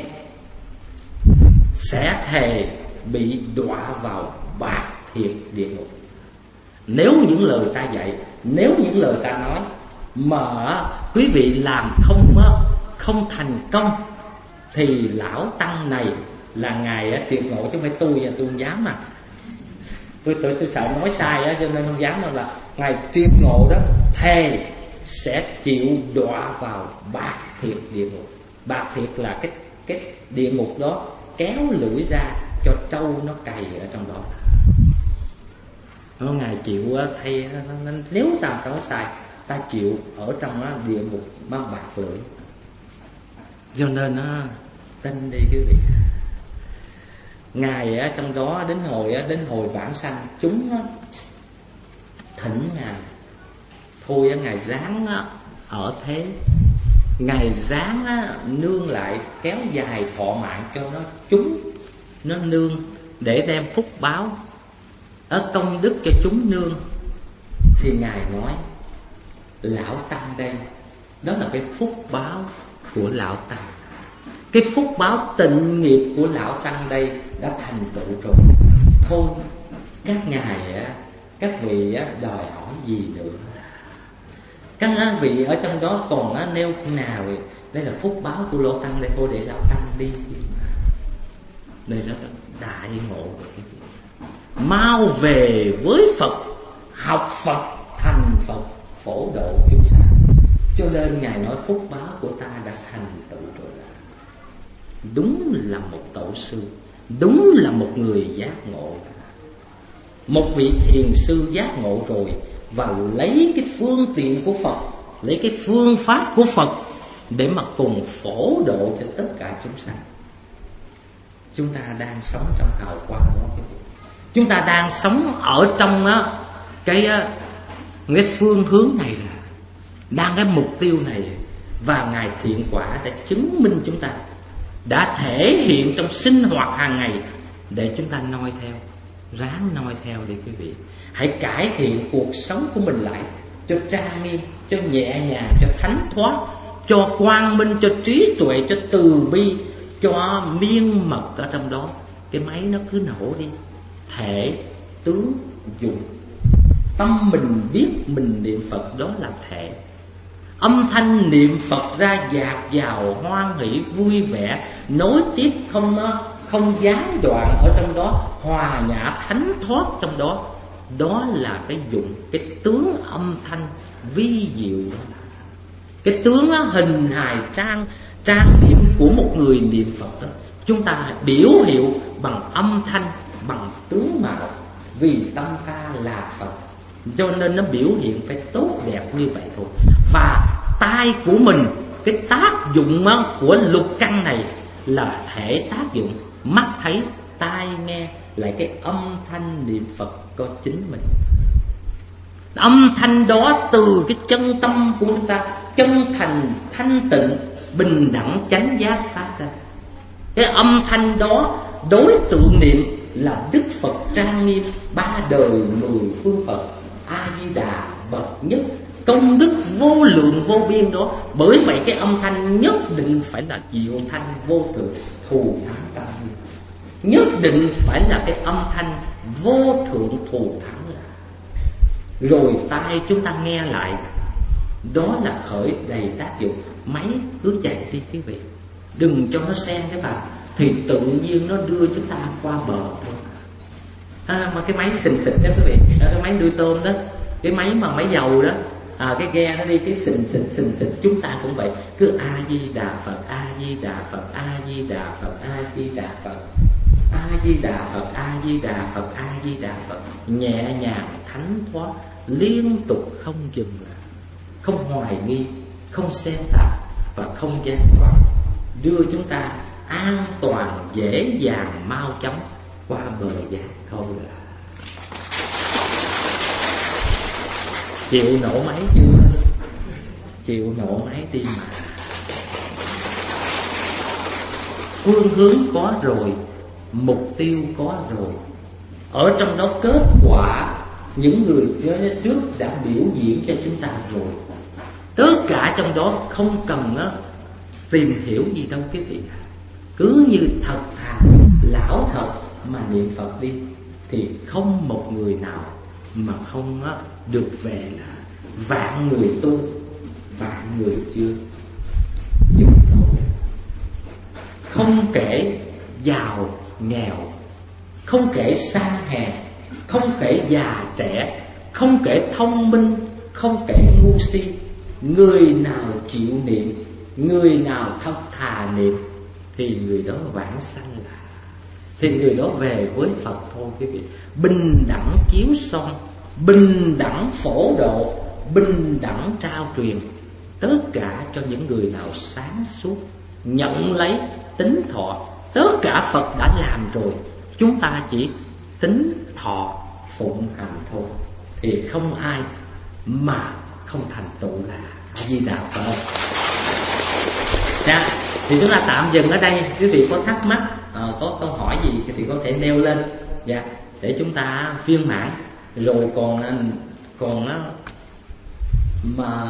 Sẽ thề bị đọa vào bạc thiệt địa ngục. Nếu những lời ta dạy, nếu những lời ta nói mà quý vị làm không không thành công, thì Lão Tăng này là Ngài Triệt Ngộ, chứ không phải tôi, tôi không dám mà. Tôi tôi sợ nói sai á, cho nên không dám đâu. Là Ngài Triệt Ngộ đó thề sẽ chịu đọa vào bạc thiệt địa ngục. Bạc thiệt là cái cái địa ngục đó kéo lưỡi ra cho trâu nó cày ở trong đó. Nó Ngài chịu thay, nếu ta nói sai, ta chịu ở trong đó địa ngục mang bạc lưỡi. Cho nên nó tin đi quý vị. Ngài ở trong đó đến hồi đến hồi vãng sanh, chúng thỉnh Ngài thôi Ngài ráng ở thế, Ngài ráng nương lại kéo dài thọ mạng cho nó chúng nó nương, để đem phúc báo ở công đức cho chúng nương. Thì Ngài nói Lão Tăng đây, đó là cái phúc báo của Lão Tăng, cái phúc báo tịnh nghiệp của Lão Tăng đây đã thành tựu rồi. Thôi các ngài các vị đòi hỏi gì nữa, các vị ở trong đó còn nêu nào, đây là phúc báo của Lão Tăng đây, thôi để Lão Tăng đi. Đây là đại ngộ, mau về với Phật, học Phật thành Phật, phổ độ chúng sanh. Cho nên Ngài nói phúc báo của ta đã thành tựu rồi. Đúng là một tổ sư, đúng là một người giác ngộ, một vị thiền sư giác ngộ rồi, và lấy cái phương tiện của Phật, lấy cái phương pháp của Phật để mà cùng phổ độ cho tất cả chúng sanh. Chúng ta đang sống trong hào quang đó, chúng ta đang sống ở trong đó, cái cái phương hướng này, là đang cái mục tiêu này. Và Ngài Thiện Quả đã chứng minh chúng ta, đã thể hiện trong sinh hoạt hàng ngày để chúng ta noi theo. Ráng noi theo đi quý vị. Hãy cải thiện cuộc sống của mình lại cho trang nghiêm, cho nhẹ nhàng, cho thánh thoát, cho quang minh, cho trí tuệ, cho từ bi, cho miên mật ở trong đó. Cái máy nó cứ nổ đi. Thể tướng dụng. Tâm mình biết mình niệm Phật đó là thể. Âm thanh niệm Phật ra dạt dào hoan hỷ vui vẻ, nối tiếp không không gián đoạn ở trong đó, hòa nhã thánh thoát trong đó. Đó là cái dụng, cái tướng âm thanh vi diệu đó. Cái tướng hình hài trang trang điểm của một người niệm Phật đó, chúng ta biểu hiệu bằng âm thanh, bằng tướng mạo. Vì tâm ta là Phật, cho nên nó biểu hiện phải tốt đẹp như vậy thôi. Và tai của mình, cái tác dụng của lục căn này là thể tác dụng. Mắt thấy, tai nghe, lại cái âm thanh niệm Phật có chính mình. Âm thanh đó từ cái chân tâm của chúng ta, chân thành, thanh tịnh, bình đẳng, chánh giác phát ra. Cái âm thanh đó đối tượng niệm là Đức Phật trang nghiêm, ba đời mười phương Phật, A Di Đà bậc nhất, công đức vô lượng vô biên đó. Bởi vậy cái âm thanh nhất định phải là diệu thanh vô thượng, thù thắng tâm. Nhất định phải là cái âm thanh vô thượng thù thắng. Rồi tai chúng ta nghe lại, đó là khởi đầy tác dụng. Máy cứ chạy đi quý vị, đừng cho nó xen cái vào, thì tự nhiên nó đưa chúng ta qua bờ thôi. À, mà cái máy xình xịch đó quý vị, đó, cái máy nuôi tôm đó, cái máy mà máy dầu đó, à, cái ghe nó đi cái xình xịch xình xịch, chúng ta cũng vậy. Cứ A Di Đà Phật, A Di Đà Phật, A Di Đà Phật, A Di Đà Phật, A Di Đà Phật, A Di Đà Phật, A Di Đà Phật, nhẹ nhàng thánh thoát, liên tục không dừng, không hoài nghi, không xen tạp và không gian đoạn, đưa chúng ta an toàn, dễ dàng, mau chóng qua bờ giác thôi là. Chịu nổ máy chưa? Chịu nổ máy đi mà. Phương hướng có rồi, mục tiêu có rồi, ở trong đó kết quả những người trước đã biểu diễn cho chúng ta rồi. Tất cả trong đó không cần đó, tìm hiểu gì đâu quý vị. Cứ như thật thà lão thật mà niệm Phật đi, thì không một người nào mà không á, được về là vạn người tu, vạn người chưa. Chúng tôi không kể giàu nghèo, không kể sang hèn, không kể già trẻ, không kể thông minh, không kể ngu si, người nào chịu niệm, người nào thật thà niệm, thì người đó vãng sanh là, thì người đó về với Phật thôi quý vị. Bình đẳng chiếu son, bình đẳng phổ độ, bình đẳng trao truyền, tất cả cho những người nào sáng suốt, nhận lấy tính thọ. Tất cả Phật đã làm rồi, chúng ta chỉ tính thọ phụng hành thôi, thì không ai mà không thành tựu là A Di Đà Phật. Dạ, thì chúng ta tạm dừng ở đây. Quý vị có thắc mắc, à, có câu hỏi gì thì có thể nêu lên, dạ, để chúng ta viên mãn. Rồi còn còn nó mà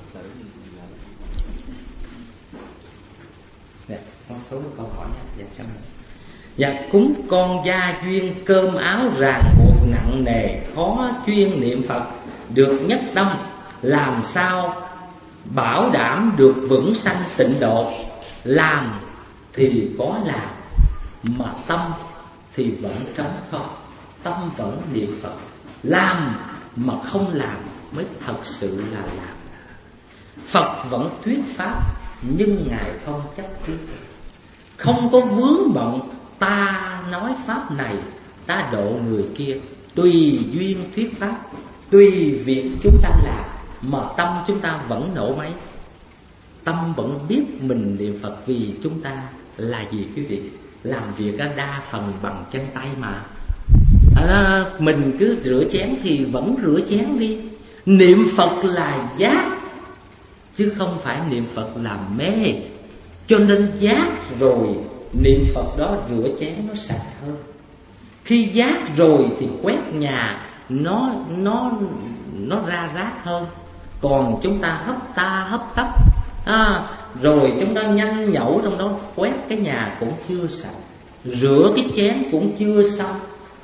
dạ, có số câu hỏi nha. Dạ, cảm ơn. Dạ, cúng con gia duyên, cơm áo ràng buộc nặng nề, khó chuyên niệm Phật được nhất tâm, làm sao bảo đảm được vững sanh tịnh độ? Làm thì có làm, mà tâm thì vẫn trống không, tâm vẫn niệm Phật. Làm mà không làm mới thật sự là làm. Phật vẫn thuyết pháp, nhưng Ngài không chấp thiết, không có vướng bận ta nói pháp này, ta độ người kia. Tùy duyên thuyết pháp, tùy việc chúng ta làm, mà tâm chúng ta vẫn nổ máy. Tâm vẫn biết mình niệm Phật, vì chúng ta là gì quý vị? Làm việc đa phần bằng chân tay mà. À, mình cứ rửa chén thì vẫn rửa chén đi. Niệm Phật là giác, chứ không phải niệm Phật là mê. Cho nên giác rồi niệm Phật đó rửa chén nó sạch hơn. Khi giác rồi thì quét nhà nó nó nó ra rác hơn. Còn chúng ta hấp ta hấp tấp, à, rồi chúng ta nhanh nhẩu trong đó, quét cái nhà cũng chưa sạch, rửa cái chén cũng chưa xong,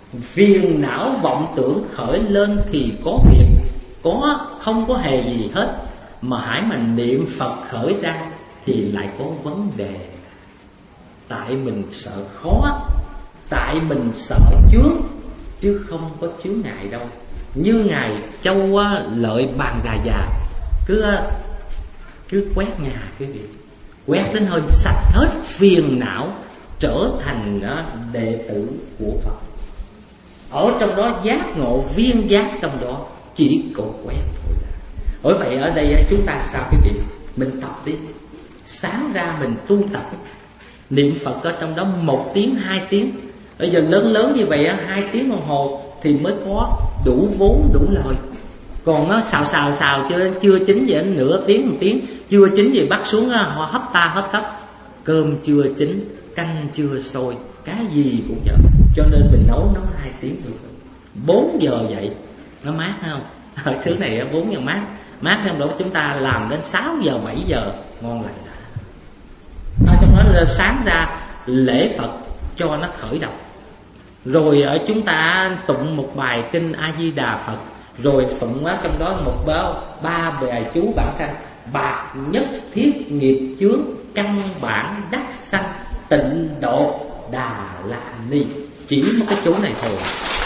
Phiền não vọng tưởng khởi lên thì có việc, có không có hề gì hết. Mà hãy mà niệm Phật khởi ra thì lại có vấn đề. Tại mình sợ khó, tại mình sợ chướng, chứ không có chướng ngại đâu. Như ngài Châu Lợi Bàn Đà Già cứ cứ quét nhà quý vị, quét đến hơi sạch hết phiền não, trở thành đệ tử của Phật. Ở trong đó giác ngộ viên giác, trong đó chỉ có quét thôi. Bởi vậy ở đây chúng ta sao quý vị? Mình tập đi, sáng ra mình tu tập niệm Phật ở trong đó một tiếng, hai tiếng. Bây giờ lớn lớn như vậy hai tiếng đồng hồ thì mới có đủ vốn, đủ lời. Còn nó xào xào xào chưa chưa chín vậy, nửa tiếng một tiếng chưa chín gì bắt xuống họ hấp ta hấp tấp, cơm chưa chín, canh chưa sôi, cái gì cũng vậy. Cho nên mình nấu nấu hai tiếng được. Bốn giờ vậy nó mát không? Ở xứ này bốn giờ mát, mát trong đó chúng ta làm đến sáu giờ bảy giờ ngon lành. Ở trong đó là sáng ra lễ Phật cho nó khởi động, rồi ở chúng ta tụng một bài kinh A Di Đà Phật, rồi tụng ở trong đó một báo ba bài chú bản sanh: bạc nhất thiết nghiệp chướng, căn bản đắc sanh, tịnh độ Đà La Ni. Chỉ một cái chú này thôi,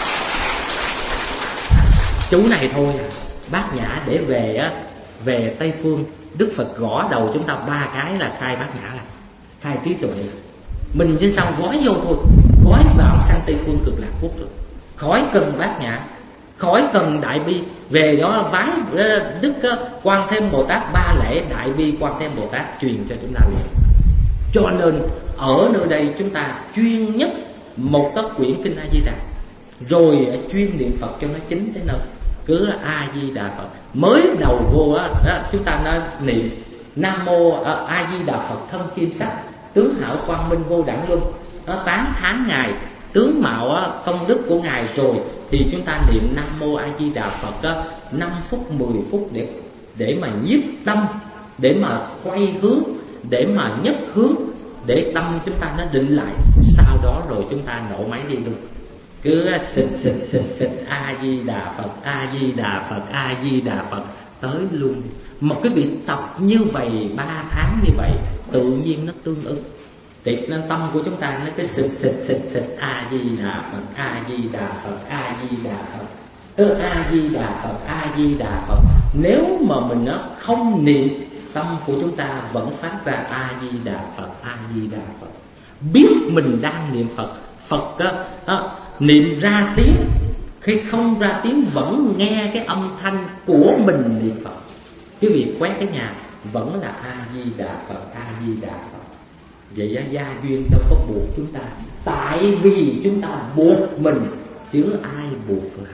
chú này thôi à. Bát Nhã để về á, về Tây Phương Đức Phật gõ đầu chúng ta ba cái là khai Bát Nhã, là khai trí tuệ. Mình trên sau gói vô thôi, gói vào sang Tây Phương Cực Lạc Quốc rồi, khỏi cần Bát Nhã, khỏi cần Đại Bi. Về đó vái Đức Quan Thêm Bồ Tát ba lễ Đại Bi Quan Thêm Bồ Tát truyền cho chúng ta liền. Cho nên ở nơi đây chúng ta chuyên nhất một tất quyển kinh A Di Đà, rồi chuyên niệm Phật cho nó chính tới nơi. Cứ A Di Đà Phật, mới đầu vô á, chúng ta nói niệm Nam Mô A Di Đà Phật thân kim sắc, tướng hảo quang minh vô đẳng luân, nó tán thán ngài tướng mạo công đức của ngài, rồi thì chúng ta niệm Nam Mô A Di Đà Phật đó năm phút mười phút để để mà nhiếp tâm, để mà quay hướng, để mà nhất hướng, để tâm chúng ta nó định lại. Sau đó rồi chúng ta nổ máy đi luôn, cứ xịt xịt xịt xịt A Di Đà Phật, A Di Đà Phật, A Di Đà Phật tới luôn. Một cái việc tập như vậy ba tháng như vậy tự nhiên nó tương ứng. Thì nên tâm của chúng ta nó cứ xịt xịt xịt xịt A Di Đà Phật, A Di Đà Phật, A Di Đà Phật, ơ A Di Đà Phật, A Di Đà Phật. Nếu mà mình nó không niệm, tâm của chúng ta vẫn phát ra A Di Đà Phật, A Di Đà Phật. Biết mình đang niệm Phật, Phật á, á, niệm ra tiếng, khi không ra tiếng vẫn nghe cái âm thanh của mình niệm Phật. Cái việc quét cái nhà vẫn là A Di Đà Phật, A Di Đà Phật. Vậy á, gia duyên đâu có buộc chúng ta, tại vì chúng ta buộc mình chứ ai buộc là.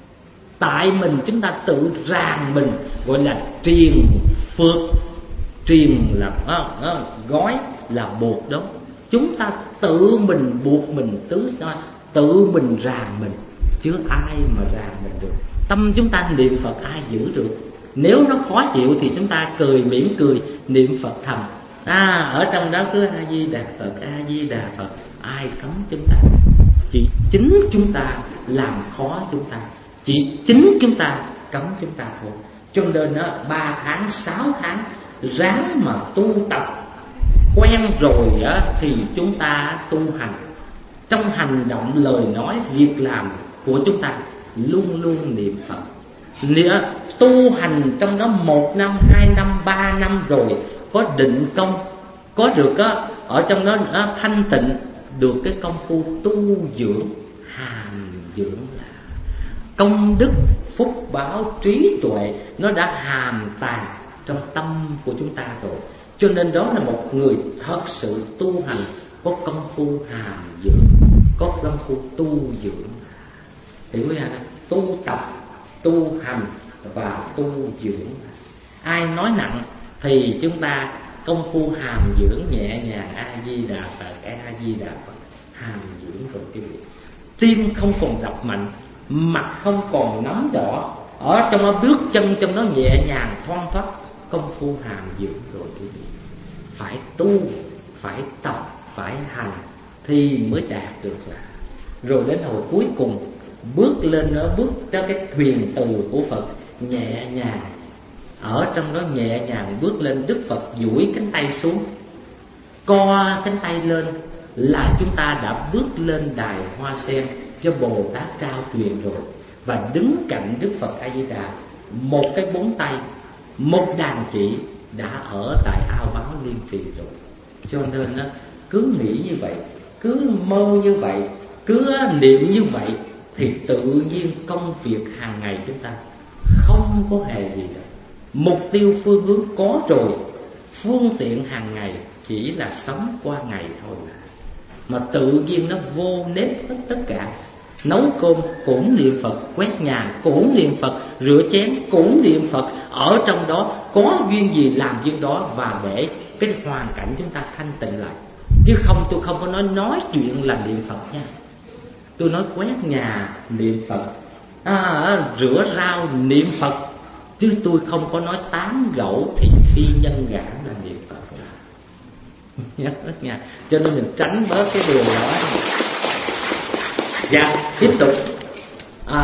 Tại mình chúng ta tự ràng mình, gọi là triền phước. Triền là à, à, gói là buộc đó. Chúng ta tự mình buộc mình, tự, tự mình ràng mình, chứ ai mà ràng mình được. Tâm chúng ta niệm Phật ai giữ được. Nếu nó khó chịu thì chúng ta cười mỉm cười niệm Phật thầm. À, ở trong đó cứ A Di Đà Phật, A Di Đà Phật. Ai cấm chúng ta? Chỉ chính chúng ta làm khó chúng ta, chỉ chính chúng ta cấm chúng ta thôi. Cho nên đó, ba tháng, sáu tháng ráng mà tu tập quen rồi á, thì chúng ta tu hành. Trong hành động, lời nói, việc làm của chúng ta luôn luôn niệm Phật. Nghĩa tu hành trong đó một năm, hai năm, ba năm rồi có định công, có được á, ở trong đó á, thanh tịnh, được cái công phu tu dưỡng, hàm dưỡng là công đức, phúc báo, trí tuệ nó đã hàm tàng trong tâm của chúng ta rồi. Cho nên đó là một người thật sự tu hành có công phu hàm dưỡng, có công phu tu dưỡng. Hiểu không? Tu tập, tu hành và tu dưỡng. Ai nói nặng thì chúng ta công phu hàm dưỡng nhẹ nhàng A Di Đà Phật, A Di Đà Phật, hàm dưỡng rồi quý vị. Tim không còn đập mạnh, mặt không còn nóng đỏ, ở trong nó bước chân trong nó nhẹ nhàng thoăn thoắt, công phu hàm dưỡng rồi quý vị. Phải tu, phải tập, phải hành thì mới đạt được là. Rồi đến hồi cuối cùng bước lên nó bước cho cái thuyền từ của Phật, nhẹ nhàng ở trong đó, nhẹ nhàng bước lên. Đức Phật duỗi cánh tay xuống, co cánh tay lên, là chúng ta đã bước lên đài hoa sen cho Bồ Tát trao truyền rồi. Và đứng cạnh Đức Phật A Di Đà, một cái bốn tay, một đàn chỉ đã ở tại ao báo Liên Trì rồi. Cho nên đó, cứ nghĩ như vậy, cứ mơ như vậy, cứ niệm như vậy, thì tự nhiên công việc hàng ngày chúng ta không có hề gì đâu. Mục tiêu phương hướng có rồi, phương tiện hàng ngày chỉ là sống qua ngày thôi. Mà tự nhiên nó vô nếp hết tất cả. Nấu cơm cũng niệm Phật, quét nhà cũng niệm Phật, rửa chén cũng niệm Phật. Ở trong đó có duyên gì làm duyên đó, và để cái hoàn cảnh chúng ta thanh tịnh lại. Chứ không, tôi không có nói nói chuyện là niệm Phật nha. Tôi nói quét nhà niệm Phật, à, rửa rau niệm Phật. Chứ tôi không có nói tán gẫu thị phi nhân ngã là niệm Phật. Nhớ nha. Cho nên mình tránh bớt cái điều đó. Dạ, tiếp tục. à,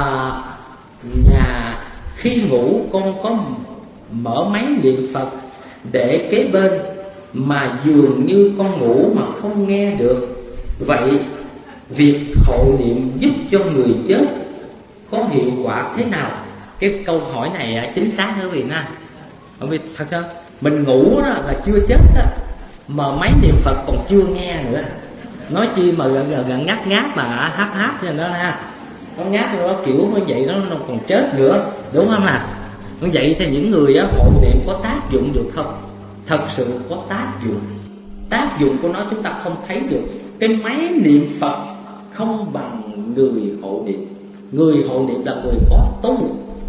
Nhà khi ngủ con có mở máy niệm Phật để kế bên, mà dường như con ngủ mà không nghe được. Vậy việc hộ niệm giúp cho người chết có hiệu quả thế nào? Cái câu hỏi này chính xác nữa quý vị nha. Bởi vì thật ra mình ngủ đó là chưa chết đó, mà máy niệm Phật còn chưa nghe nữa, nói chi mà gần gần ngáp ngáp mà hát hát cho nó ha. Nó ngáp nó kiểu như vậy, nó, nó còn chết nữa, đúng không nào? Như vậy thì những người á, hộ niệm có tác dụng được không? Thật sự có tác dụng. Tác dụng của nó chúng ta không thấy được. Cái máy niệm Phật không bằng người hộ niệm. Người hộ niệm là người có tu,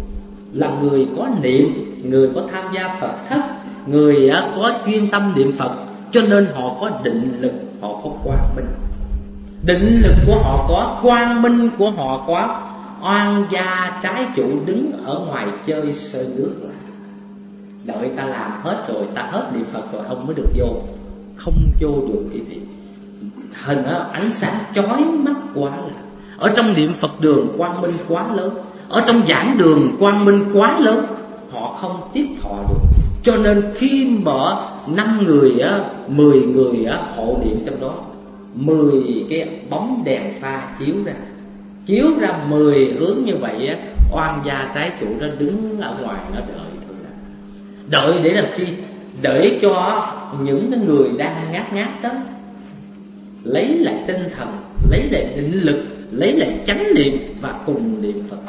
là người có niệm, người có tham gia Phật thất, người á, có chuyên tâm niệm Phật. Cho nên họ có định lực, họ có quang minh. Định lực của họ có, quang minh của họ có. Oan gia trái chủ đứng ở ngoài chơi sơi nước là đợi ta làm hết rồi, ta hết niệm Phật rồi ông mới được vô. Không vô được quý vị. Hình đó, ánh sáng chói mắt quá là. Ở trong niệm Phật đường quang minh quá lớn, ở trong giảng đường quang minh quá lớn, họ không tiếp thọ được. Cho nên khi mở năm người á, mười người á, hộ niệm trong đó, mười cái bóng đèn pha chiếu ra, chiếu ra mười hướng như vậy á, oan gia trái chủ nó đứng ở ngoài nó đợi thôi. Đợi để làm chi? Để cho những cái người đang ngáp ngáp đó lấy lại tinh thần, lấy lại định lực, lấy lại chánh niệm và cùng niệm Phật.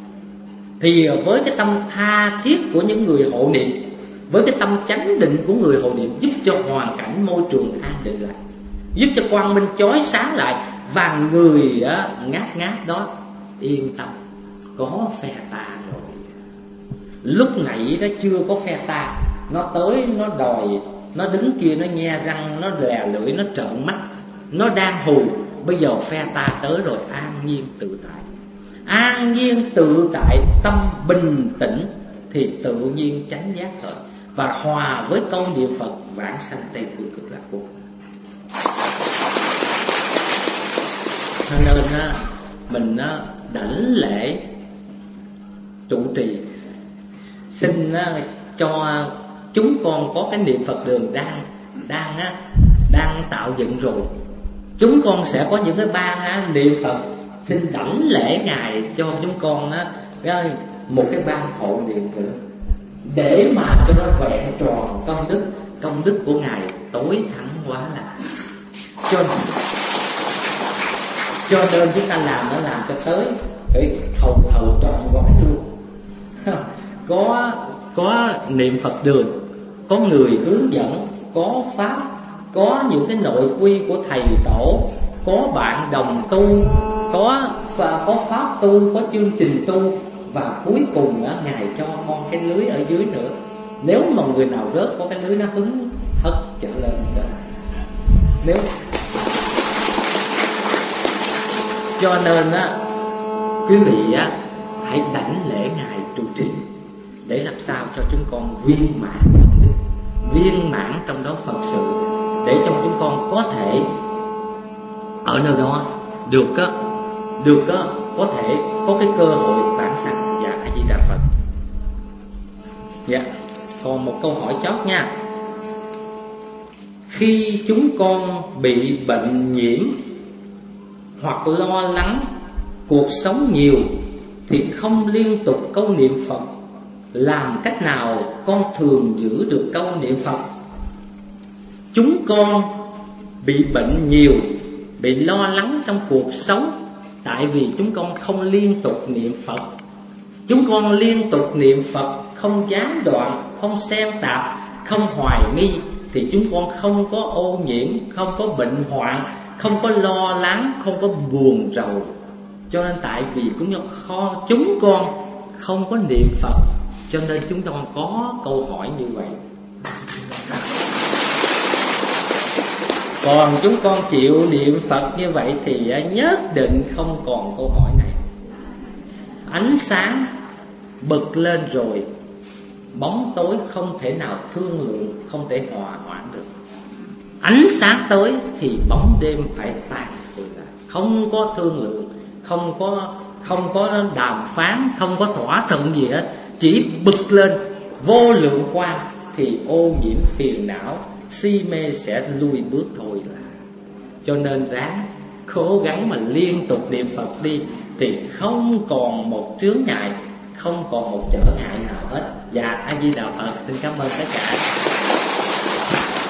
Thì với cái tâm tha thiết của những người hộ niệm, với cái tâm chánh định của người hộ niệm, giúp cho hoàn cảnh môi trường an định lại, giúp cho quang minh chói sáng lại, và người á, ngáp ngáp đó yên tâm, có phe ta rồi. Lúc nãy nó chưa có phe ta, nó tới nó đòi, nó đứng kia nó nhe răng, nó lè lưỡi, nó trợn mắt, nó đang hù. Bây giờ phe ta tới rồi, an nhiên tự tại, an nhiên tự tại, tâm bình tĩnh thì tự nhiên chánh giác rồi, và hòa với câu niệm Phật vãng sanh tây phương cực lạc vô. Cho nên á, mình á, đảnh lễ trụ trì, xin á, cho chúng con có cái niệm Phật đường đang đang á, đang tạo dựng rồi. Chúng con sẽ có những cái ban á, niệm Phật, xin đảnh lễ ngài cho chúng con á, một cái ban hộ niệm nữa, để mà cho nó vẹn tròn công đức. Công đức của ngài tối thắng quá là. Cho cho nên chúng ta làm nó làm cho tới cái thầu thầu trọn gói luôn. Có có niệm Phật đường, có người hướng dẫn, có pháp, có những cái nội quy của thầy tổ, có bạn đồng tu, có có pháp tu, có chương trình tu, và cuối cùng á, ngài cho con cái lưới ở dưới nữa. Nếu mà người nào rớt có cái lưới nó hứng hất trở lên đó. Nếu cho nên á, quý vị á, hãy đảnh lễ ngài trụ trì để làm sao cho chúng con viên mãn trong đức, viên mãn trong đó Phật sự, để cho chúng con có thể ở nơi đó được á, được có, có thể có cái cơ hội vãng sanh. Dạ A Di Đà Phật. Dạ, còn một câu hỏi chót nha. Khi chúng con bị bệnh nhiễm hoặc lo lắng cuộc sống nhiều thì không liên tục câu niệm Phật, làm cách nào con thường giữ được câu niệm Phật? Chúng con bị bệnh nhiều, bị lo lắng trong cuộc sống, tại vì chúng con không liên tục niệm Phật. Chúng con liên tục niệm Phật, không gián đoạn, không xen tạp, không hoài nghi, thì chúng con không có ô nhiễm, không có bệnh hoạn, không có lo lắng, không có buồn rầu. Cho nên tại vì cũng như kho chúng con không có niệm Phật, cho nên chúng con có câu hỏi như vậy. Còn chúng con chịu niệm Phật như vậy thì nhất định không còn câu hỏi này. Ánh sáng bật lên rồi, bóng tối không thể nào thương lượng, không thể hòa hoãn được. Ánh sáng tới thì bóng đêm phải tan. Không có thương lượng, không có không có đàm phán, không có thỏa thuận gì hết, chỉ bật lên vô lượng quang thì ô nhiễm phiền não, si mê sẽ lui bước thôi là. Cho nên ráng cố gắng mà liên tục niệm Phật đi, thì không còn một chướng ngại, không còn một trở ngại nào hết. Dạ A Di Đà Phật. Xin cảm ơn tất cả.